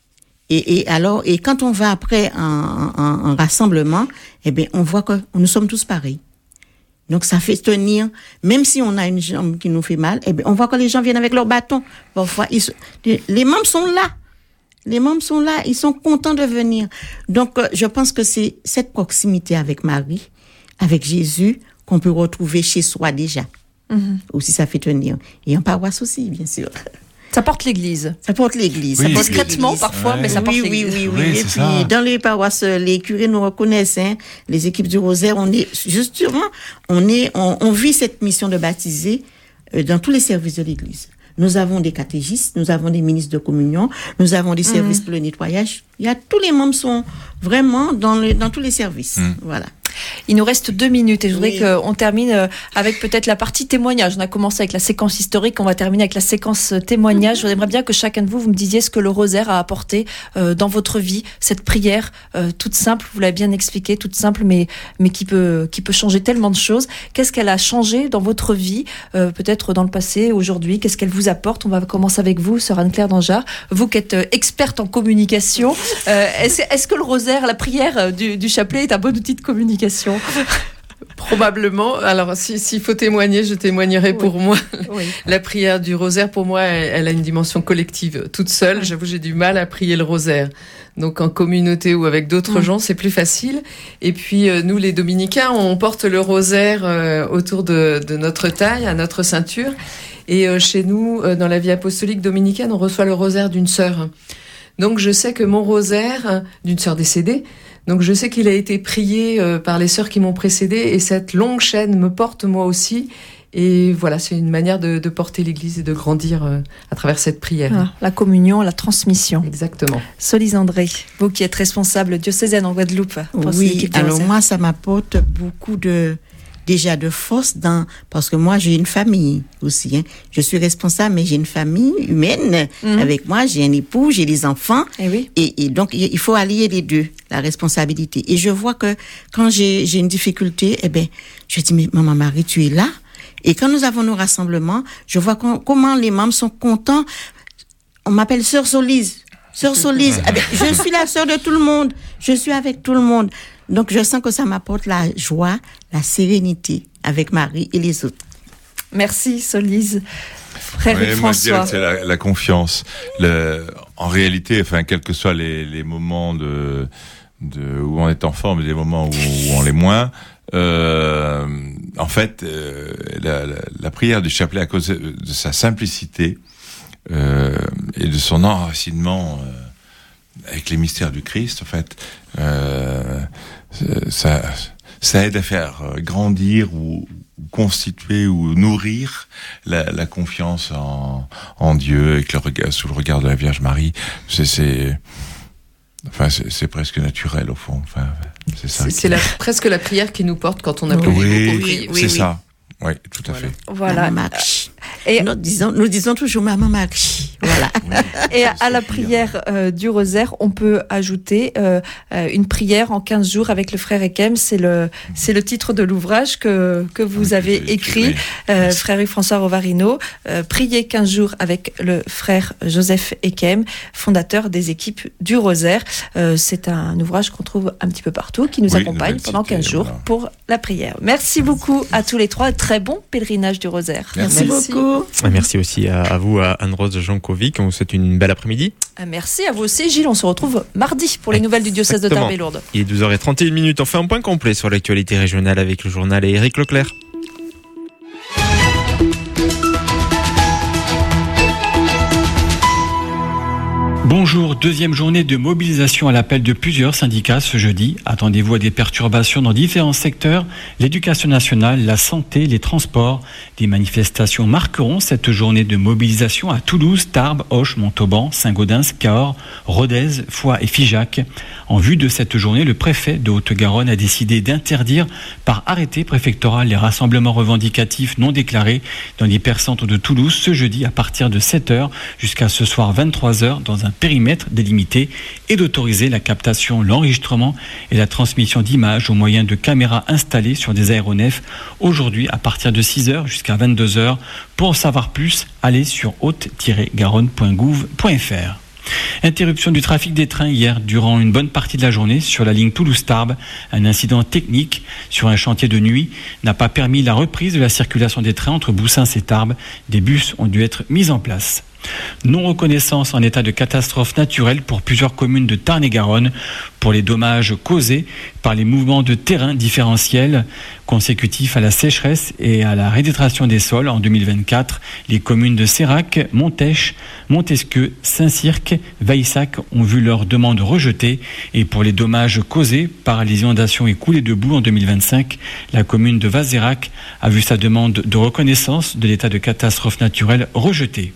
Et, et alors, et quand on va après un, un, un rassemblement, eh bien, on voit que nous sommes tous pareils. Donc, ça fait tenir, même si on a une jambe qui nous fait mal, eh bien, on voit que les gens viennent avec leur bâton. Parfois, ils, les membres sont là. Les membres sont là, ils sont contents de venir. Donc, euh, je pense que c'est cette proximité avec Marie, avec Jésus, qu'on peut retrouver chez soi déjà. Mm-hmm. Aussi, ça fait tenir. Et en paroisse aussi, bien sûr. Ça porte l'église. Ça porte l'église. Oui, ça porte discrètement l'église. parfois, ouais. mais ça porte oui, l'église. Oui, oui, oui. oui Et puis, ça. Dans les paroisses, les curés nous reconnaissent, hein. Les équipes du Rosaire, on est, justement, on est, on, on vit cette mission de baptiser euh, dans tous les services de l'église. Nous avons des catéchistes, nous avons des ministres de communion, nous avons des services mmh. pour le nettoyage. Il y a, tous les membres sont vraiment dans, le, dans tous les services. Mmh. Voilà. Il nous reste deux minutes et je voudrais oui. qu'on termine avec peut-être la partie témoignage. On a commencé avec la séquence historique, on va terminer avec la séquence témoignage. Je voudrais bien que chacun de vous, vous me disiez ce que le Rosaire a apporté euh, dans votre vie, cette prière euh, toute simple, vous l'avez bien expliqué, toute simple, mais, mais qui peut, qui peut changer tellement de choses. Qu'est-ce qu'elle a changé dans votre vie, euh, peut-être dans le passé, aujourd'hui? Qu'est-ce qu'elle vous apporte? On va commencer avec vous, sœur Anne-Claire Dangeard. Vous qui êtes experte en communication, euh, est-ce, est-ce que le Rosaire, la prière du, du chapelet est un bon outil de communication? Probablement. Alors, s'il si faut témoigner, je témoignerai oui. pour moi. Oui. La prière du Rosaire, pour moi, elle, elle a une dimension collective. Toute seule, oui. j'avoue, j'ai du mal à prier le Rosaire. Donc, en communauté ou avec d'autres mmh. gens, c'est plus facile. Et puis, euh, nous, les dominicains, on porte le Rosaire euh, autour de, de notre taille, à notre ceinture. Et euh, chez nous, euh, dans la vie apostolique dominicaine, on reçoit le Rosaire d'une sœur. Donc, je sais que mon Rosaire, d'une sœur décédée, donc je sais qu'il a été prié euh, par les sœurs qui m'ont précédé et cette longue chaîne me porte moi aussi. Et voilà, c'est une manière de, de porter l'Église et de grandir euh, à travers cette prière. Ah, la communion, la transmission. Exactement. Solis André, vous qui êtes responsable diocésaine en Guadeloupe. Pour oui, alors moi ça m'apporte beaucoup de... déjà de force dans, parce que moi j'ai une famille aussi, hein. Je suis responsable, mais j'ai une famille humaine mmh. avec moi, j'ai un époux, j'ai des enfants, et, oui. et, et donc il faut allier les deux, la responsabilité. Et je vois que quand j'ai, j'ai une difficulté, eh ben, je dis, mais maman Marie, tu es là. Et quand nous avons nos rassemblements, je vois com- comment les membres sont contents. On m'appelle sœur Solis. Sœur Solis, eh ben, je suis la sœur de tout le monde. Je suis avec tout le monde. Donc, je sens que ça m'apporte la joie, la sérénité avec Marie et les autres. Merci Solise. Frère oui, François. moi, je dirais que c'est la, la confiance. Le, en réalité, enfin, quels que soient les, les moments de, de où on est en forme et les moments où, où on l'est moins, euh, en fait, euh, la, la, la prière du chapelet, à cause de, de sa simplicité euh, et de son enracinement euh, avec les mystères du Christ, en fait, euh, ça, ça aide à faire grandir ou constituer ou nourrir la, la confiance en, en Dieu avec le regard, sous le regard de la Vierge Marie. C'est, c'est, enfin, c'est, c'est presque naturel au fond. Enfin, c'est ça. C'est, qui... c'est la, presque la prière qui nous porte quand on a plus oui, les mots pour prier. Oui, c'est oui. ça. Oui, tout à voilà. fait. Voilà. Maman Marie. Et nous disons, nous disons toujours Maman Marie. Voilà. Et à, à la prière euh, du rosaire, on peut ajouter euh, euh, une prière en quinze jours avec le frère Ekem. C'est le, c'est le titre de l'ouvrage que, que vous oui, avez écrit, euh, frère Yves-François Rovarino. Euh, prier quinze jours avec le frère Joseph Ekem, fondateur des équipes du rosaire. Euh, c'est un ouvrage qu'on trouve un petit peu partout, qui nous oui, accompagne pendant quinze cité, jours voilà. pour la prière. Merci beaucoup à tous les trois. Très bon pèlerinage du rosaire. Merci, Merci beaucoup. Merci aussi à, à vous, à Anne-Rose Jankovic. On vous souhaite une belle après-midi. Merci à vous aussi, Gilles. On se retrouve mardi pour les nouvelles du diocèse de Tarbes et Lourdes. Il est douze heures trente et une minutes. On fait un point complet sur l'actualité régionale avec le journal et Éric Leclerc. Bonjour, deuxième journée de mobilisation à l'appel de plusieurs syndicats ce jeudi. Attendez-vous à des perturbations dans différents secteurs, l'éducation nationale, la santé, les transports. Des manifestations marqueront cette journée de mobilisation à Toulouse, Tarbes, Auch, Montauban, Saint-Gaudens, Cahors, Rodez, Foix et Figeac. En vue de cette journée, le préfet de Haute-Garonne a décidé d'interdire par arrêté préfectoral les rassemblements revendicatifs non déclarés dans l'hypercentre de Toulouse ce jeudi à partir de sept heures jusqu'à ce soir vingt-trois heures dans un périmètre délimité et d'autoriser la captation, l'enregistrement et la transmission d'images au moyen de caméras installées sur des aéronefs aujourd'hui à partir de six heures jusqu'à vingt-deux heures. Pour en savoir plus, allez sur haute tiret garonne point gouv point f r. Interruption du trafic des trains hier durant une bonne partie de la journée sur la ligne Toulouse-Tarbes. Un incident technique sur un chantier de nuit n'a pas permis la reprise de la circulation des trains entre Boussins et Tarbes. Des bus ont dû être mis en place. Non-reconnaissance en état de catastrophe naturelle pour plusieurs communes de Tarn-et-Garonne pour les dommages causés par les mouvements de terrain différentiels consécutifs à la sécheresse et à la réhydratation des sols en deux mille vingt-quatre. Les communes de Sérac, Montèche, Montesquieu, Saint-Cirque, Vaissac ont vu leurs demandes rejetées. Et pour les dommages causés par les inondations et coulées de boue en deux mille vingt-cinq, la commune de Vazérac a vu sa demande de reconnaissance de l'état de catastrophe naturelle rejetée.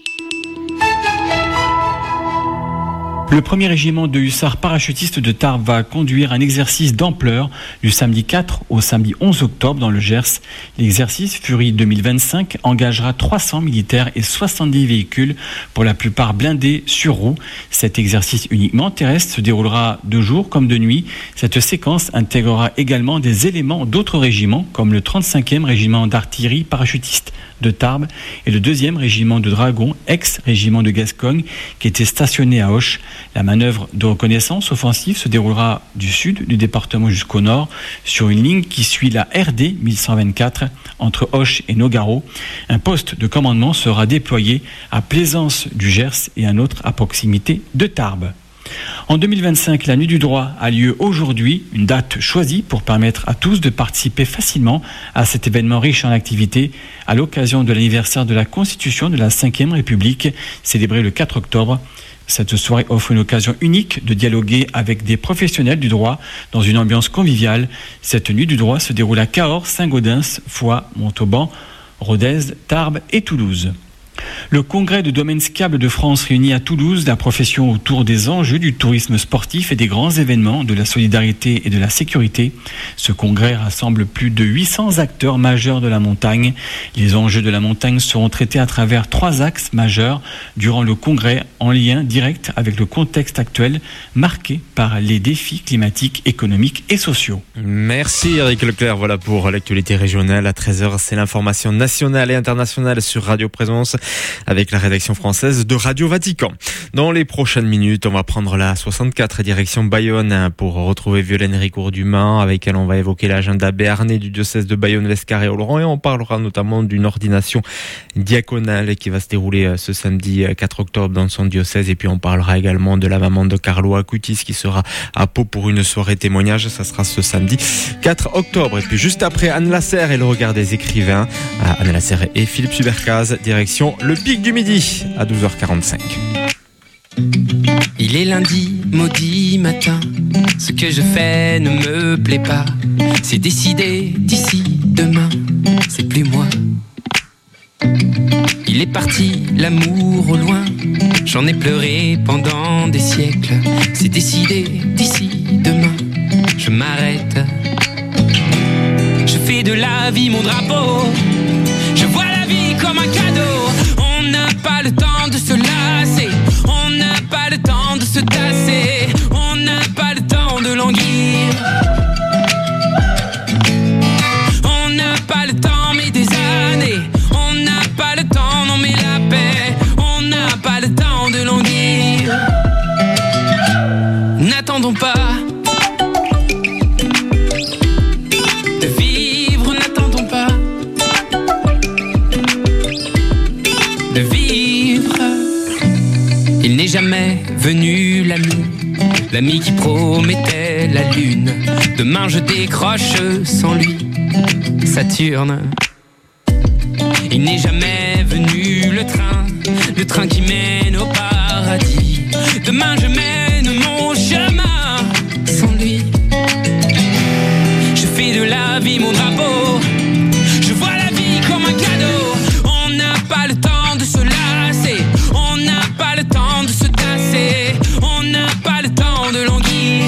Le premier régiment de hussards parachutistes de Tarbes va conduire un exercice d'ampleur du samedi quatre au samedi onze octobre dans le Gers. L'exercice Fury deux mille vingt-cinq engagera trois cents militaires et soixante-dix véhicules, pour la plupart blindés sur roues. Cet exercice uniquement terrestre se déroulera de jour comme de nuit. Cette séquence intégrera également des éléments d'autres régiments comme le trente-cinquième régiment d'artillerie parachutiste de Tarbes et le deuxième régiment de dragons, ex-régiment de Gascogne, qui était stationné à Auch. La manœuvre de reconnaissance offensive se déroulera du sud du département jusqu'au nord sur une ligne qui suit la R D mille cent vingt-quatre entre Auch et Nogaro. Un poste de commandement sera déployé à Plaisance du Gers et un autre à proximité de Tarbes. En deux mille vingt-cinq, la Nuit du droit a lieu aujourd'hui, une date choisie pour permettre à tous de participer facilement à cet événement riche en activités à l'occasion de l'anniversaire de la Constitution de la cinquième République, célébré le quatre octobre. Cette soirée offre une occasion unique de dialoguer avec des professionnels du droit dans une ambiance conviviale. Cette Nuit du droit se déroule à Cahors, Saint-Gaudens, Foix, Montauban, Rodez, Tarbes et Toulouse. Le congrès de domaines skiables de France réunit à Toulouse la profession autour des enjeux du tourisme sportif et des grands événements de la solidarité et de la sécurité. Ce congrès rassemble plus de huit cents acteurs majeurs de la montagne. Les enjeux de la montagne seront traités à travers trois axes majeurs durant le congrès, en lien direct avec le contexte actuel marqué par les défis climatiques, économiques et sociaux. Merci Éric Leclerc. Voilà pour l'actualité régionale. À treize heures, c'est l'information nationale et internationale sur Radio Présence. avec la rédaction française de Radio Vatican. Dans les prochaines minutes, on va prendre la soixante-quatre direction Bayonne pour retrouver Violaine Ricourt-Dumas, avec elle on va évoquer l'agenda béarnais du diocèse de Bayonne-Lescar-et-Oloron, et on parlera notamment d'une ordination diaconale qui va se dérouler ce samedi quatre octobre dans son diocèse. Et puis on parlera également de la maman de Carlo Acutis qui sera à Pau pour une soirée témoignage. Ça sera ce samedi quatre octobre. Et puis juste après, Anne Lasserre et le regard des écrivains. Anne Lasserre et Philippe Subercaz, direction le Pic du Midi à douze heures quarante-cinq. Il est lundi, maudit matin. Ce que je fais ne me plaît pas. C'est décidé d'ici demain. C'est plus moi. Il est parti, l'amour au loin. J'en ai pleuré pendant des siècles. C'est décidé d'ici demain. Je m'arrête. Je fais de la vie mon drapeau. Je vois la vie comme un cadeau. On n'a pas le temps de se lasser. On n'a pas le temps de se tasser. On n'a pas le temps de languir. On n'a pas le temps mais des années. On n'a pas le temps, non mais la paix. On n'a pas le temps de languir. N'attendons pas de vivre, n'attendons pas de vivre. Il n'est jamais venu l'ami, l'ami qui promettait la lune. Demain je décroche sans lui Saturne. Il n'est jamais venu le train, le train qui mène au paradis. Demain je mène mon chemin sans lui. Je fais de la vie mon drapeau. Je vois la vie comme un cadeau. On n'a pas le temps de se lasser. On n'a pas le temps de se tasser. On n'a pas le temps de languir.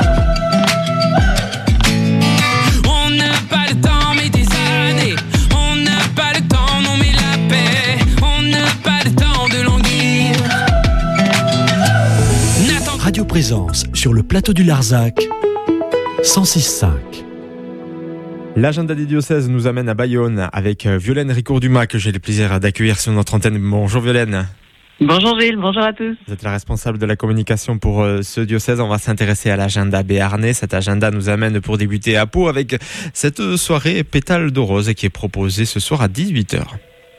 On n'a pas le temps mais des années. On n'a pas le temps, non mais la paix. On n'a pas le temps de languir. N'attends... Radio Présence sur le plateau du Larzac, cent six virgule cinq. L'agenda des diocèses nous amène à Bayonne avec Violaine Ricourt-Dumas que j'ai le plaisir d'accueillir sur notre antenne. Bonjour Violaine. Bonjour Gilles, bonjour à tous. Vous êtes la responsable de la communication pour euh, ce diocèse. On va s'intéresser à l'agenda béarnais. Cet agenda nous amène pour débuter à Pau avec cette soirée Pétales de Rose qui est proposée ce soir à dix-huit heures.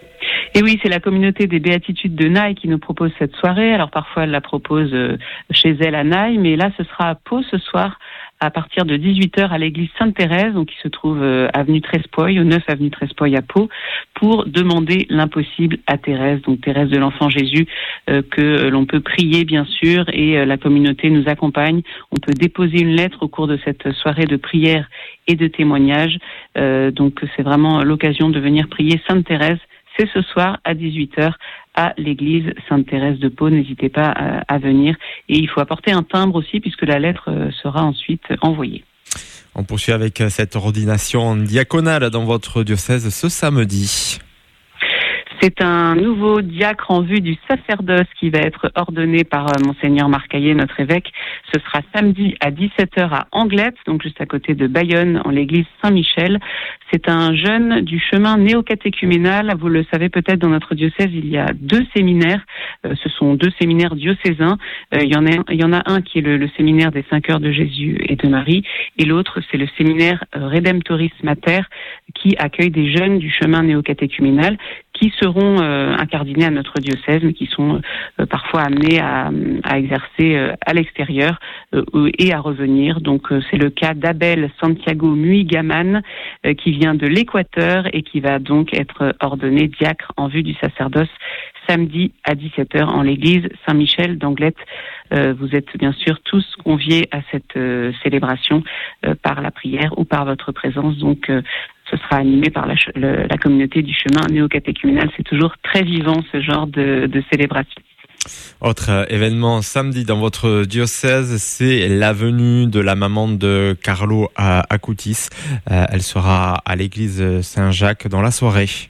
Et oui, c'est la communauté des Béatitudes de Naï qui nous propose cette soirée. Alors parfois elle la propose euh, chez elle à Naï, mais là ce sera à Pau ce soir à partir de dix-huit heures à l'église Sainte-Thérèse, donc qui se trouve euh, avenue Trespoy, au neuf avenue Trespoy à Pau, pour demander l'impossible à Thérèse, donc Thérèse de l'Enfant Jésus, euh, que euh, l'on peut prier bien sûr, et euh, la communauté nous accompagne. On peut déposer une lettre au cours de cette soirée de prière et de témoignage. Euh, donc c'est vraiment l'occasion de venir prier Sainte Thérèse. C'est ce soir à dix-huit heures à l'église Sainte-Thérèse de Pau. N'hésitez pas à, à venir. Et il faut apporter un timbre aussi puisque la lettre sera ensuite envoyée. On poursuit avec cette ordination diaconale dans votre diocèse ce samedi. C'est un nouveau diacre en vue du sacerdoce qui va être ordonné par Monseigneur Marcaillé, notre évêque. Ce sera samedi à dix-sept heures à Anglette, donc juste à côté de Bayonne, en l'église Saint-Michel. C'est un jeune du chemin néocatéchuménal. Vous le savez peut-être, dans notre diocèse, il y a deux séminaires. Euh, ce sont deux séminaires diocésains. Euh, il y en a, il y en a un qui est le, le séminaire des cinq heures de Jésus et de Marie, et l'autre, c'est le séminaire Redemptoris Mater, qui accueille des jeunes du chemin néocatéchuménal qui seront euh, incardinés à notre diocèse, mais qui sont euh, parfois amenés à, à exercer euh, à l'extérieur euh, et à revenir. Donc euh, c'est le cas d'Abel Santiago Muigaman, euh, qui vient de l'Équateur et qui va donc être ordonné diacre en vue du sacerdoce samedi à dix-sept heures en l'église Saint-Michel d'Anglette. Euh, vous êtes bien sûr tous conviés à cette euh, célébration euh, par la prière ou par votre présence. Donc euh, ce sera animé par la, le, la communauté du chemin néocatéchuménal. C'est toujours très vivant ce genre de, de célébration. Autre événement samedi dans votre diocèse, c'est la venue de la maman de Carlo Acutis. Euh, elle sera à l'église Saint-Jacques dans la soirée.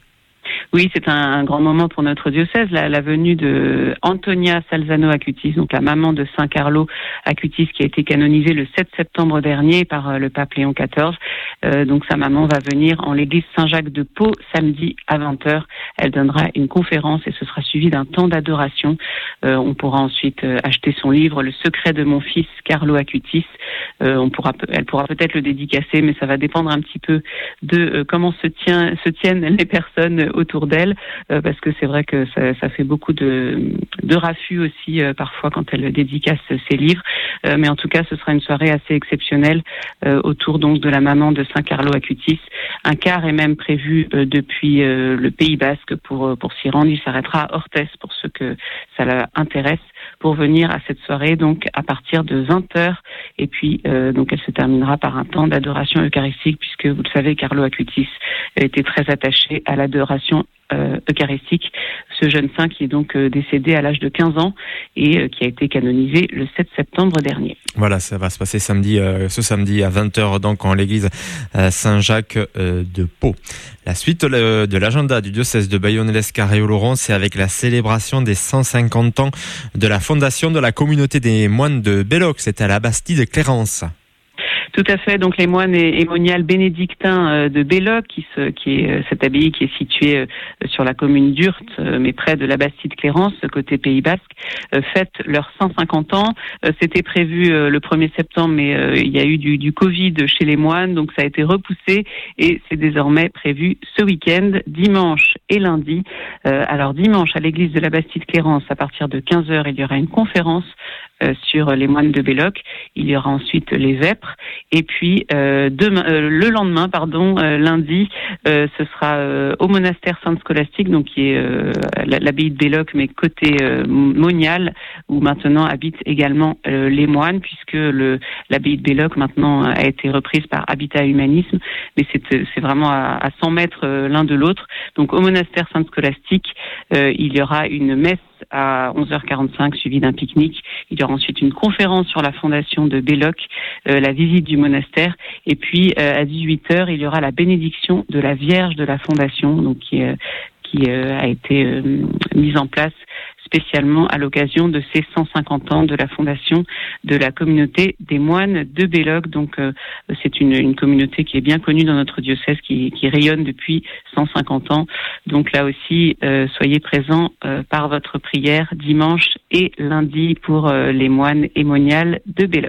Oui, c'est un, un grand moment pour notre diocèse, la, la venue de Antonia Salzano Acutis, donc la maman de Saint Carlo Acutis, qui a été canonisée le sept septembre dernier par euh, le pape Léon quatorze. Euh, donc sa maman va venir en l'église Saint-Jacques de Pau samedi à vingt heures. Elle donnera une conférence et ce sera suivi d'un temps d'adoration. Euh, on pourra ensuite euh, acheter son livre Le secret de mon fils Carlo Acutis. Euh, on pourra, elle pourra peut-être le dédicacer, mais ça va dépendre un petit peu de euh, comment se, tient, se tiennent les personnes autour d'elle, euh, parce que c'est vrai que ça, ça fait beaucoup de, de raffus aussi euh, parfois quand elle dédicace ses livres. Euh, mais en tout cas, ce sera une soirée assez exceptionnelle euh, autour donc de la maman de Saint Carlo Acutis. Un car est même prévu euh, depuis euh, le Pays Basque pour pour s'y rendre. Il s'arrêtera à Orthez pour ceux que ça l'intéresse, pour venir à cette soirée donc à partir de vingt heures, et puis euh, donc elle se terminera par un temps d'adoration eucharistique, puisque vous le savez, Carlo Acutis était très attaché à l'adoration euh, eucharistique, ce jeune saint qui est donc euh, décédé à l'âge de quinze ans et euh, qui a été canonisé le sept septembre dernier. Voilà, ça va se passer samedi, euh, ce samedi à vingt heures donc en l'église euh, Saint-Jacques euh, de Pau. La suite le, de l'agenda du diocèse de Bayonne-l'Escarré-Oloron, c'est avec la célébration des cent cinquante ans de la fondation de la communauté des moines de Belloc. C'est à la Bastide de Clérance. Tout à fait. Donc les moines hémoniales bénédictins de Belloc, qui, se, qui est cette abbaye qui est située sur la commune d'Urt, mais près de la Bastide Clérance, côté Pays Basque, fêtent leurs cent cinquante ans. C'était prévu le premier septembre, mais il y a eu du, du Covid chez les moines, donc ça a été repoussé et c'est désormais prévu ce week-end, dimanche et lundi. Alors dimanche, à l'église de la Bastide Clérance, à partir de quinze heures, il y aura une conférence Euh, sur les moines de Belloc. Il y aura ensuite les vêpres, et puis euh, demain, euh, le lendemain, pardon, euh, lundi, euh, ce sera euh, au monastère Sainte-Scolastique, donc qui est euh, l'abbaye de Belloc, mais côté euh, monial, où maintenant habitent également euh, les moines, puisque le l'abbaye de Belloc maintenant a été reprise par Habitat Humanisme, mais c'est c'est vraiment à, à cent mètres euh, l'un de l'autre. Donc au monastère Sainte-Scolastique, euh, il y aura une messe à onze heures quarante-cinq, suivi d'un pique-nique. Il y aura ensuite une conférence sur la fondation de Belloc, euh, la visite du monastère, et puis euh, à dix-huit heures, il y aura la bénédiction de la Vierge de la fondation, donc qui, euh, qui euh, a été euh, mise en place spécialement à l'occasion de ces cent cinquante ans de la fondation de la communauté des moines de Belloc. Donc euh, c'est une, une communauté qui est bien connue dans notre diocèse, qui, qui rayonne depuis cent cinquante ans. Donc là aussi, euh, soyez présents euh, par votre prière dimanche et lundi pour euh, les moines hémoniales de Belloc.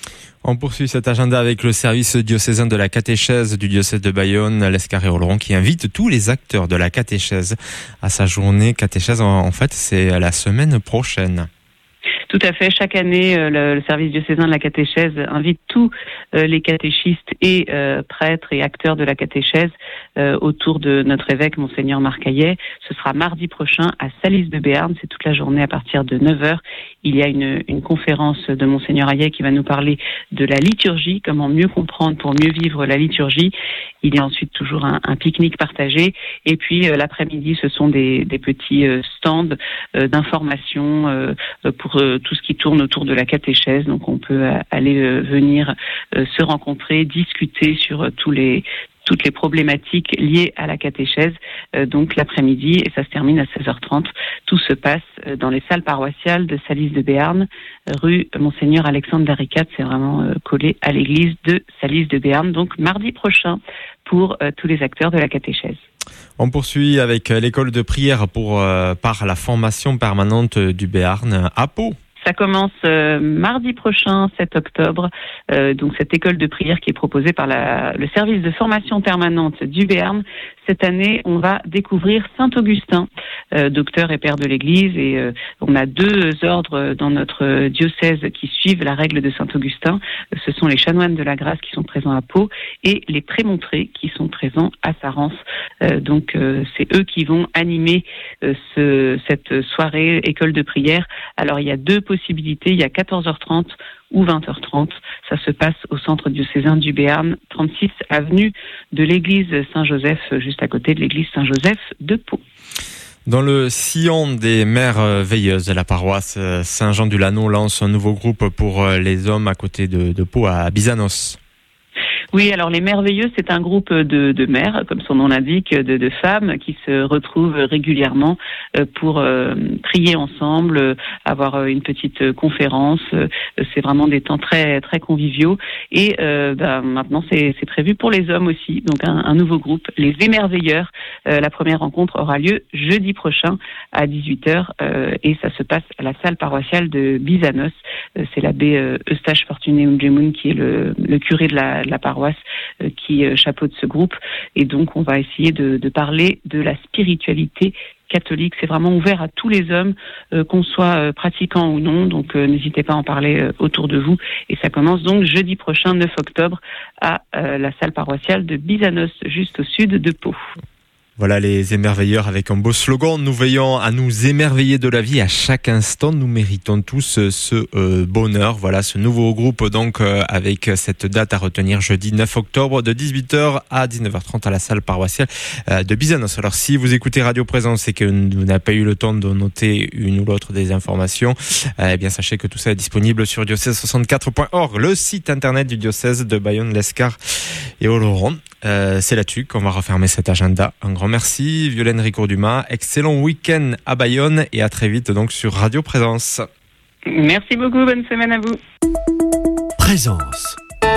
On poursuit cet agenda avec le service diocésain de la catéchèse du diocèse de Bayonne, l'Escarré-Oloron, qui invite tous les acteurs de la catéchèse à sa journée catéchèse. En fait, c'est la semaine prochaine. Tout à fait. Chaque année, le, le service diocésain de la catéchèse invite tous euh, les catéchistes et euh, prêtres et acteurs de la catéchèse euh, autour de notre évêque, Monseigneur Marcaillet. Ce sera mardi prochain à Salis de Béarn. C'est toute la journée à partir de neuf heures. Il y a une, une conférence de Monseigneur Hayet qui va nous parler de la liturgie, comment mieux comprendre pour mieux vivre la liturgie. Il y a ensuite toujours un, un pique-nique partagé. Et puis euh, l'après-midi, ce sont des, des petits euh, stands euh, d'information euh, pour euh, tout ce qui tourne autour de la catéchèse. Donc on peut euh, aller euh, venir euh, se rencontrer, discuter sur euh, tous les toutes les problématiques liées à la catéchèse, euh, donc l'après-midi, et ça se termine à seize heures trente. Tout se passe euh, dans les salles paroissiales de Salis de Béarn, rue Monseigneur Alexandre Daricat. C'est vraiment euh, collé à l'église de Salis de Béarn, donc mardi prochain pour euh, tous les acteurs de la catéchèse. On poursuit avec l'école de prière pour, euh, par la formation permanente du Béarn à Pau. Ça commence euh, mardi prochain, sept octobre. Euh, donc cette école de prière qui est proposée par la, le service de formation permanente du Béarn. Cette année, on va découvrir Saint Augustin, euh, docteur et père de l'Église. Et euh, on a deux ordres dans notre diocèse qui suivent la règle de Saint Augustin. Ce sont les chanoines de la grâce qui sont présents à Pau et les prémontrés qui sont présents à Sarance. Euh, donc euh, c'est eux qui vont animer euh, ce, cette soirée école de prière. Alors il y a deux possibilités, il y a quatorze heures trente ou vingt heures trente. Ça se passe au centre diocésain du Béarn, trente-six avenue de l'église Saint-Joseph, juste à côté de l'église Saint-Joseph de Pau. Dans le sillon des mères veilleuses de la paroisse, Saint-Jean-du-Lanon lance un nouveau groupe pour les hommes à côté de, de Pau, à Bizanos. Oui, alors les Merveilleux, c'est un groupe de, de mères, comme son nom l'indique, de, de femmes qui se retrouvent régulièrement pour euh, prier ensemble, euh, avoir une petite conférence. Euh, c'est vraiment des temps très très conviviaux. Et euh, ben, maintenant, c'est, c'est prévu pour les hommes aussi. Donc un, un nouveau groupe, les Émerveilleurs. Euh, la première rencontre aura lieu jeudi prochain à dix-huit heures euh, et ça se passe à la salle paroissiale de Bizanos. Euh, c'est l'abbé euh, Eustache Fortuné Unjemoun qui est le, le curé de la, de la paroisse qui chapeaute ce groupe, et donc on va essayer de, de parler de la spiritualité catholique. C'est vraiment ouvert à tous les hommes, euh, qu'on soit euh, pratiquant ou non, donc euh, n'hésitez pas à en parler euh, autour de vous, et ça commence donc jeudi prochain, neuf octobre, à euh, la salle paroissiale de Bizanos, juste au sud de Pau. Voilà les émerveilleurs avec un beau slogan. Nous veillons à nous émerveiller de la vie à chaque instant. Nous méritons tous ce euh, bonheur. Voilà ce nouveau groupe donc euh, avec cette date à retenir jeudi neuf octobre de dix-huit heures à dix-neuf heures trente à la salle paroissiale euh, de Bizanos. Alors si vous écoutez Radio Présence et que vous n'avez pas eu le temps de noter une ou l'autre des informations, euh, eh bien sachez que tout ça est disponible sur diocèse soixante-quatre point org, le site internet du diocèse de Bayonne, l'Escar et Oloron. Euh, c'est là-dessus qu'on va refermer cet agenda. Un grand merci, Violaine Ricoeur-Dumas. Excellent week-end à Bayonne et à très vite donc sur Radio Présence. Merci beaucoup, bonne semaine à vous. Présence.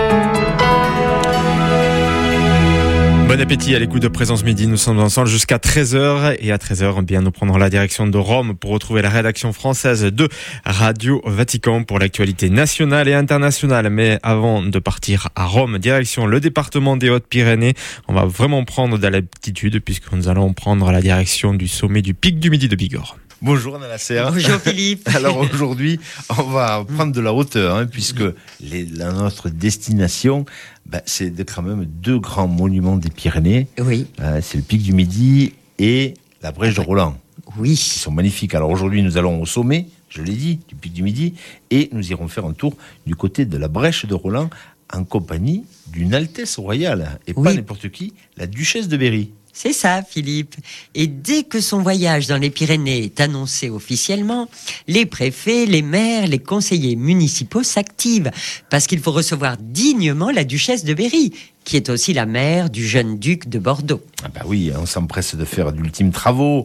Bon appétit à l'écoute de Présence Midi. Nous sommes ensemble jusqu'à treize heures. Et à treize heures, bien, nous prendrons la direction de Rome pour retrouver la rédaction française de Radio Vatican pour l'actualité nationale et internationale. Mais avant de partir à Rome, direction le département des Hautes-Pyrénées, on va vraiment prendre de l'altitude puisque nous allons prendre la direction du sommet du Pic du Midi de Bigorre. Bonjour Anna Lasserre. Bonjour Philippe. Alors aujourd'hui, on va prendre de la hauteur, hein, puisque les, la, notre destination, bah, c'est de, quand même deux grands monuments des Pyrénées. Oui. Euh, c'est le Pic du Midi et la Brèche de Roland. Oui. Qui sont magnifiques. Alors aujourd'hui, nous allons au sommet, je l'ai dit, du Pic du Midi, et nous irons faire un tour du côté de la Brèche de Roland en compagnie d'une Altesse royale, et oui. Pas n'importe qui, la Duchesse de Berry. C'est ça, Philippe. Et dès que son voyage dans les Pyrénées est annoncé officiellement, les préfets, les maires, les conseillers municipaux s'activent parce qu'il faut recevoir dignement la duchesse de Berry, qui est aussi la mère du jeune duc de Bordeaux. Ah bah oui, on s'empresse de faire d'ultimes travaux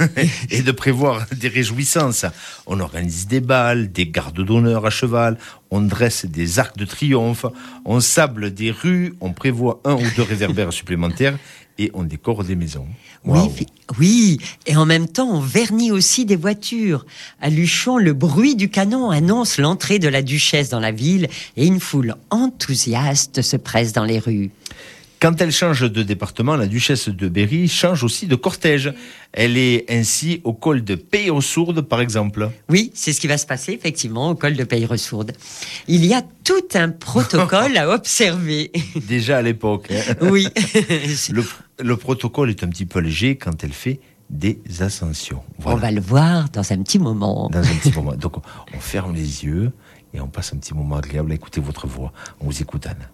et de prévoir des réjouissances. On organise des bals, des gardes d'honneur à cheval, on dresse des arcs de triomphe, on sable des rues, on prévoit un ou deux réverbères supplémentaires et on décore des maisons. Wow. Oui, oui, et en même temps, on vernit aussi des voitures. À Luchon, le bruit du canon annonce l'entrée de la duchesse dans la ville et une foule enthousiaste se presse dans les rues. Quand elle change de département, la duchesse de Berry change aussi de cortège. Elle est ainsi au col de Peilleresourde, par exemple. Oui, c'est ce qui va se passer, effectivement, au col de Peilleresourde. Il y a tout un protocole à observer. Déjà à l'époque. Hein. Oui. le, le protocole est un petit peu léger quand elle fait des ascensions. Voilà. On va le voir dans un petit moment. Dans un petit moment. Donc, on ferme les yeux et on passe un petit moment agréable à écouter votre voix. On vous écoute, Anne.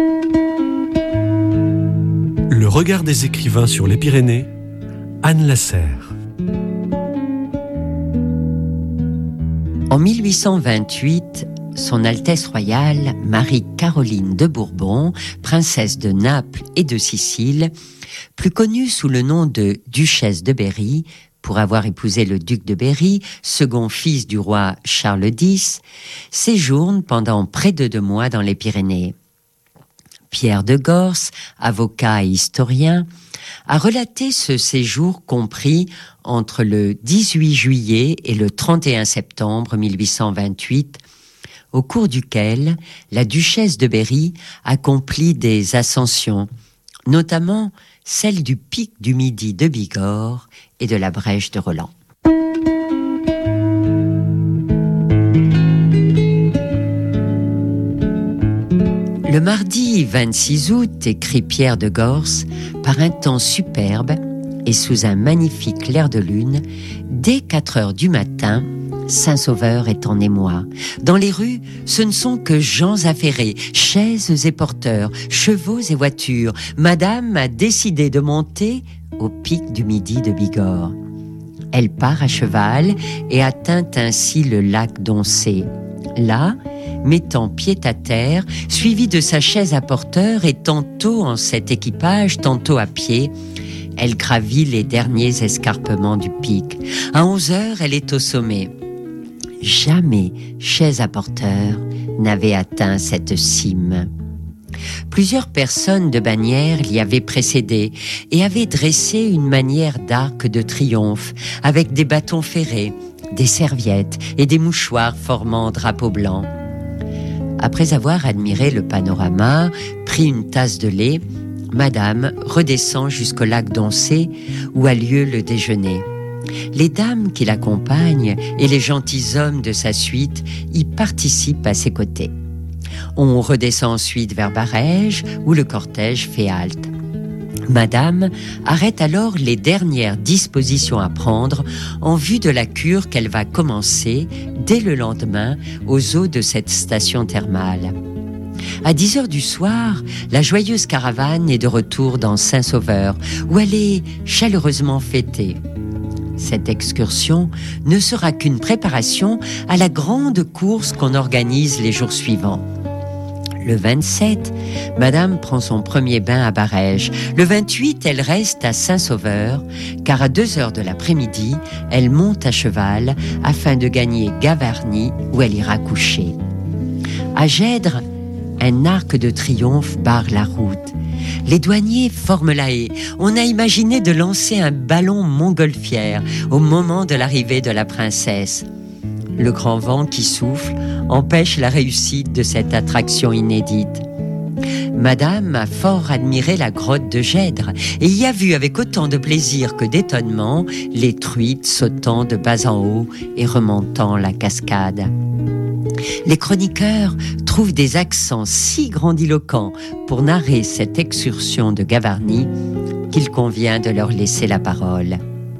Le regard des écrivains sur les Pyrénées, Anne Lasserre. En mille huit cent vingt-huit, Son Altesse royale Marie-Caroline de Bourbon, princesse de Naples et de Sicile, plus connue sous le nom de duchesse de Berry, pour avoir épousé le duc de Berry, second fils du roi Charles X, séjourne pendant près de deux mois dans les Pyrénées. Pierre de Gors, avocat et historien, a relaté ce séjour compris entre le dix-huit juillet et le trente et un septembre mille huit cent vingt-huit, au cours duquel la duchesse de Berry accomplit des ascensions, notamment celle du Pic du Midi de Bigorre et de la Brèche de Roland. Le mardi vingt-six août, écrit Pierre de Gors, par un temps superbe et sous un magnifique clair de lune, dès quatre heures du matin, Saint-Sauveur est en émoi. Dans les rues, ce ne sont que gens affairés, chaises et porteurs, chevaux et voitures. Madame a décidé de monter au Pic du Midi de Bigorre. Elle part à cheval et atteint ainsi le lac d'Oncé. Là, mettant pied à terre, suivie de sa chaise à porteur et tantôt en cet équipage, tantôt à pied, elle gravit les derniers escarpements du pic. À onze heures, elle est au sommet. Jamais chaise à porteur n'avait atteint cette cime. Plusieurs personnes de Bagnères l'y avaient précédé et avaient dressé une manière d'arc de triomphe avec des bâtons ferrés, des serviettes et des mouchoirs formant drapeau blanc. Après avoir admiré le panorama, pris une tasse de lait, Madame redescend jusqu'au lac d'Oncé où a lieu le déjeuner. Les dames qui l'accompagnent et les gentilshommes de sa suite y participent à ses côtés. On redescend ensuite vers Barèges où le cortège fait halte. Madame arrête alors les dernières dispositions à prendre en vue de la cure qu'elle va commencer dès le lendemain aux eaux de cette station thermale. À dix heures du soir, la joyeuse caravane est de retour dans Saint-Sauveur, où elle est chaleureusement fêtée. Cette excursion ne sera qu'une préparation à la grande course qu'on organise les jours suivants. Le vingt-sept, Madame prend son premier bain à Barèges. Le vingt-huit, elle reste à Saint-Sauveur, car à deux heures de l'après-midi, elle monte à cheval afin de gagner Gavarnie, où elle ira coucher. À Gèdre, un arc de triomphe barre la route. Les douaniers forment la haie. On a imaginé de lancer un ballon montgolfière au moment de l'arrivée de la princesse. Le grand vent qui souffle empêche la réussite de cette attraction inédite. Madame a fort admiré la grotte de Gèdre et y a vu avec autant de plaisir que d'étonnement les truites sautant de bas en haut et remontant la cascade. Les chroniqueurs trouvent des accents si grandiloquents pour narrer cette excursion de Gavarnie qu'il convient de leur laisser la parole.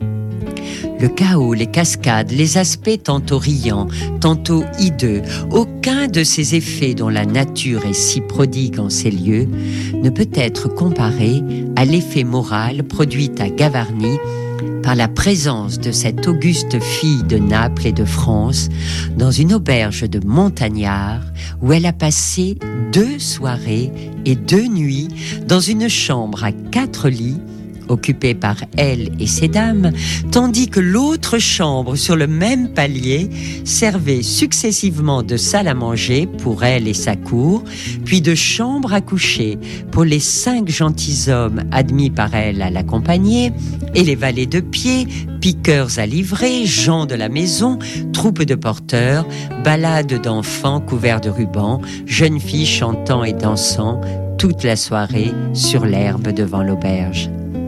Le chaos, les cascades, les aspects tantôt riants, tantôt hideux, aucun de ces effets dont la nature est si prodigue en ces lieux ne peut être comparé à l'effet moral produit à Gavarnie par la présence de cette auguste fille de Naples et de France dans une auberge de montagnards où elle a passé deux soirées et deux nuits dans une chambre à quatre lits occupée par elle et ses dames, tandis que l'autre chambre sur le même palier servait successivement de salle à manger pour elle et sa cour, puis de chambre à coucher pour les cinq gentilshommes admis par elle à l'accompagner, et les valets de pied, piqueurs à livrer, gens de la maison, troupes de porteurs, balades d'enfants couverts de rubans, jeunes filles chantant et dansant toute la soirée sur l'herbe devant l'auberge.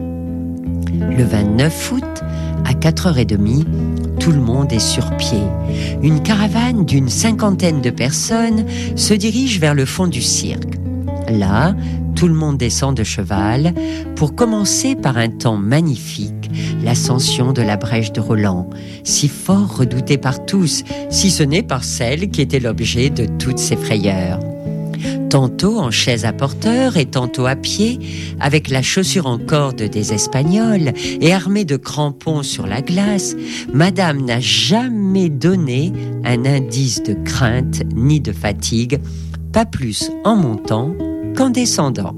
Le vingt-neuf août, à quatre heures trente, tout le monde est sur pied. Une caravane d'une cinquantaine de personnes se dirige vers le fond du cirque. Là, tout le monde descend de cheval pour commencer par un temps magnifique, l'ascension de la brèche de Roland, si fort redoutée par tous, si ce n'est par celle qui était l'objet de toutes ces frayeurs. Tantôt en chaise à porteur et tantôt à pied, avec la chaussure en corde des Espagnols et armée de crampons sur la glace, Madame n'a jamais donné un indice de crainte ni de fatigue, pas plus en montant qu'en descendant.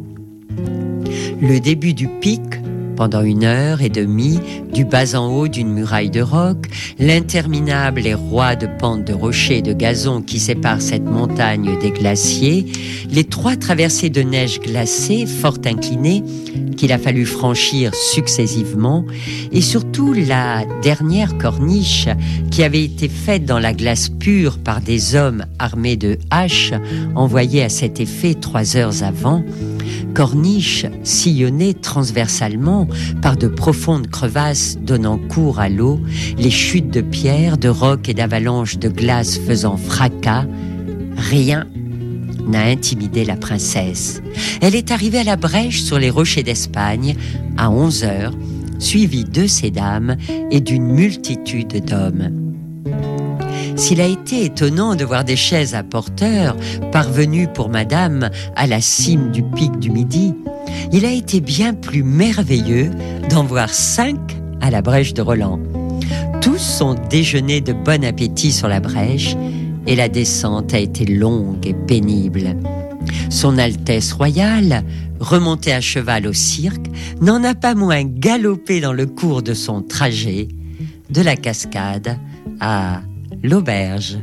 Le début du pic, pendant une heure et demie, du bas en haut d'une muraille de roc, l'interminable et roide pente de rochers et de gazon qui sépare cette montagne des glaciers, les trois traversées de neige glacée fort inclinées qu'il a fallu franchir successivement, et surtout la dernière corniche qui avait été faite dans la glace pure par des hommes armés de haches envoyés à cet effet trois heures avant, corniche sillonnée transversalement par de profondes crevasses donnant cours à l'eau, les chutes de pierres, de rocs et d'avalanches de glace faisant fracas, rien n'a intimidé la princesse. Elle est arrivée à la brèche sur les rochers d'Espagne à onze heures, suivie de ses dames et d'une multitude d'hommes. S'il a été étonnant de voir des chaises à porteurs parvenues pour Madame à la cime du pic du Midi, il a été bien plus merveilleux d'en voir cinq à la brèche de Roland. Tous sont déjeunés de bon appétit sur la brèche et la descente a été longue et pénible. Son Altesse royale, remontée à cheval au cirque, n'en a pas moins galopé dans le cours de son trajet, de la cascade à l'auberge.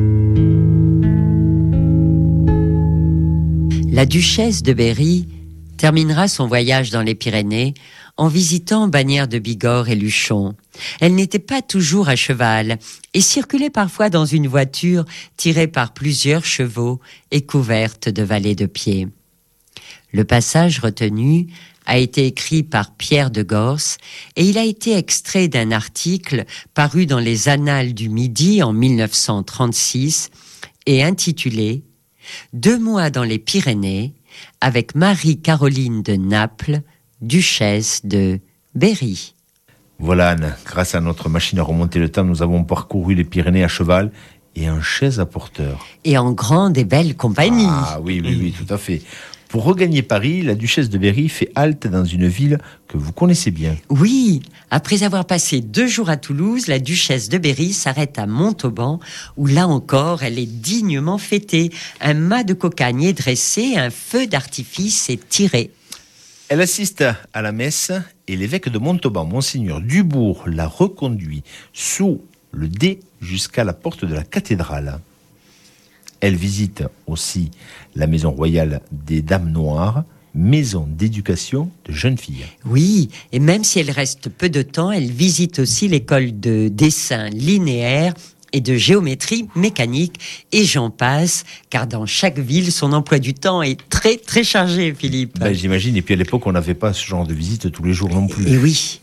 La duchesse de Berry terminera son voyage dans les Pyrénées en visitant Bagnères de Bigorre et Luchon. Elle n'était pas toujours à cheval et circulait parfois dans une voiture tirée par plusieurs chevaux et couverte de valets de pied. Le passage retenu a été écrit par Pierre de Gorce et il a été extrait d'un article paru dans les Annales du Midi en mille neuf cent trente-six et intitulé « Deux mois dans les Pyrénées avec Marie-Caroline de Naples, duchesse de Berry ». Voilà Anne, grâce à notre machine à remonter le temps, nous avons parcouru les Pyrénées à cheval et en chaise à porteur. Et en grande et belle compagnie. Ah oui, oui, oui, tout à fait. Pour regagner Paris, la duchesse de Berry fait halte dans une ville que vous connaissez bien. Oui, après avoir passé deux jours à Toulouse, la duchesse de Berry s'arrête à Montauban, où là encore, elle est dignement fêtée. Un mât de cocagne est dressé, un feu d'artifice est tiré. Elle assiste à la messe et l'évêque de Montauban, Monseigneur Dubourg, la reconduit sous le dais jusqu'à la porte de la cathédrale. Elle visite aussi la maison royale des Dames Noires, maison d'éducation de jeunes filles. Oui, et même si elle reste peu de temps, elle visite aussi l'école de dessin linéaire et de géométrie mécanique, et j'en passe, car dans chaque ville, son emploi du temps est très très chargé, Philippe. Ben, j'imagine, et puis à l'époque, on n'avait pas ce genre de visite tous les jours non plus. Et oui.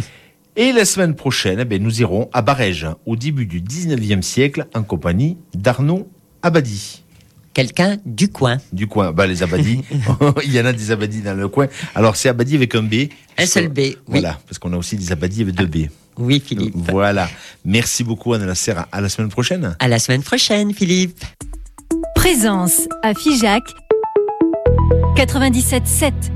Et la semaine prochaine, eh ben, nous irons à Barège, au début du dix-neuvième siècle, en compagnie d'Arnaud Abadie. Quelqu'un du coin. Du coin, bah les Abadis. Il y en a des Abadis dans le coin. Alors c'est Abadie avec un B. Un seul B, oui. Voilà, parce qu'on a aussi des Abadis avec deux B. Oui, Philippe. Voilà. Merci beaucoup, Anne Lasser. À la semaine prochaine. À la semaine prochaine, Philippe. Présence à Figeac quatre-vingt-dix-sept sept.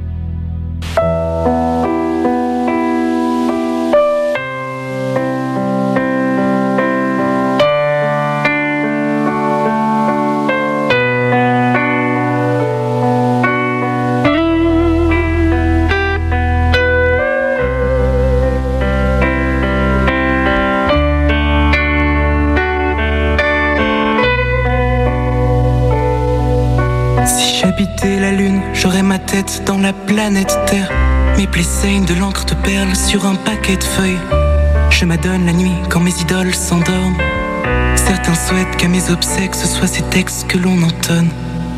J'aurais ma tête dans la planète Terre. Mes plaies saignent de l'encre de perles sur un paquet de feuilles. Je m'adonne la nuit quand mes idoles s'endorment. Certains souhaitent qu'à mes obsèques ce soit ces textes que l'on entonne.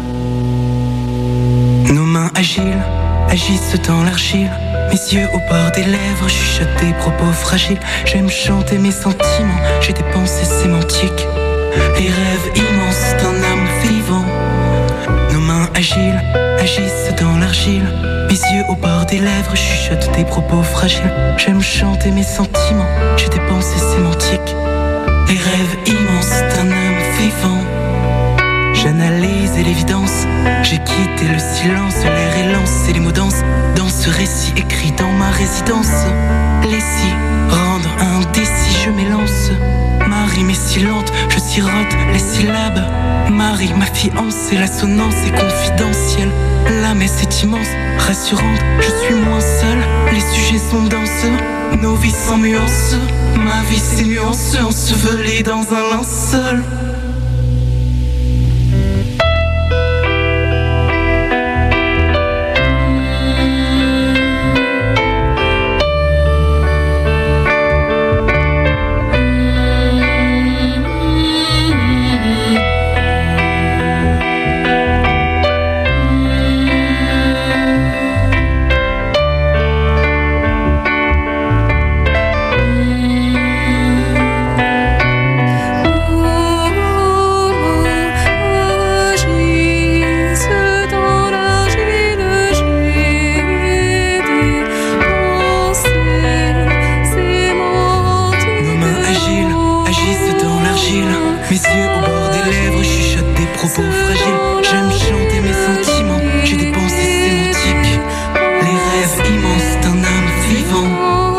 Nos mains agiles agissent dans l'argile. Mes yeux au bord des lèvres chuchotent des propos fragiles. J'aime chanter mes sentiments, j'ai des pensées sémantiques. Les rêves immenses d'un âme vivant. Nos mains agiles agissent dans l'argile. Mes yeux au bord des lèvres chuchotent des propos fragiles. J'aime chanter mes sentiments, j'ai des pensées sémantiques. Les rêves immenses d'un homme vivant. J'analyse l'évidence, j'ai quitté le silence. L'air est lance et les mots dansent dans ce récit écrit dans ma résidence. Les si rendent indécis, je m'élance. Ma rime est si lente, je sirote les syllabes. Marie, ma fiancée, l'assonance est confidentielle. La messe est immense, rassurante, je suis moins seule. Les sujets sont denses, nos vies sans nuance. Ma vie c'est nuance, ensevelie dans un linceul.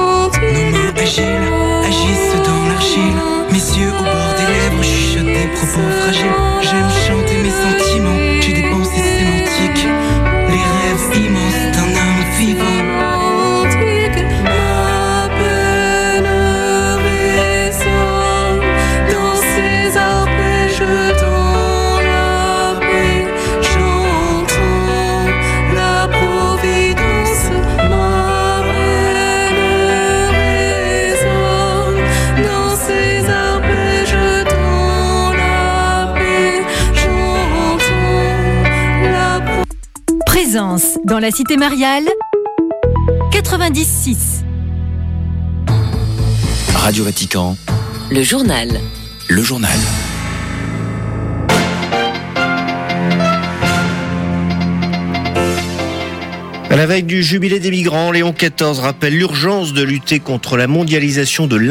Agissent dans l'argile, mes yeux au bord des lèvres chuchotent des propos fragile. J'aime chanter mes sentiments, j'ai des pensées sémantiques. Les rêves immenses d'un âme vivant. Présence dans la cité mariale quatre-vingt-dix six. Radio Vatican. Le journal. Le journal. À la veille du jubilé des migrants, Léon quatorze rappelle l'urgence de lutter contre la mondialisation de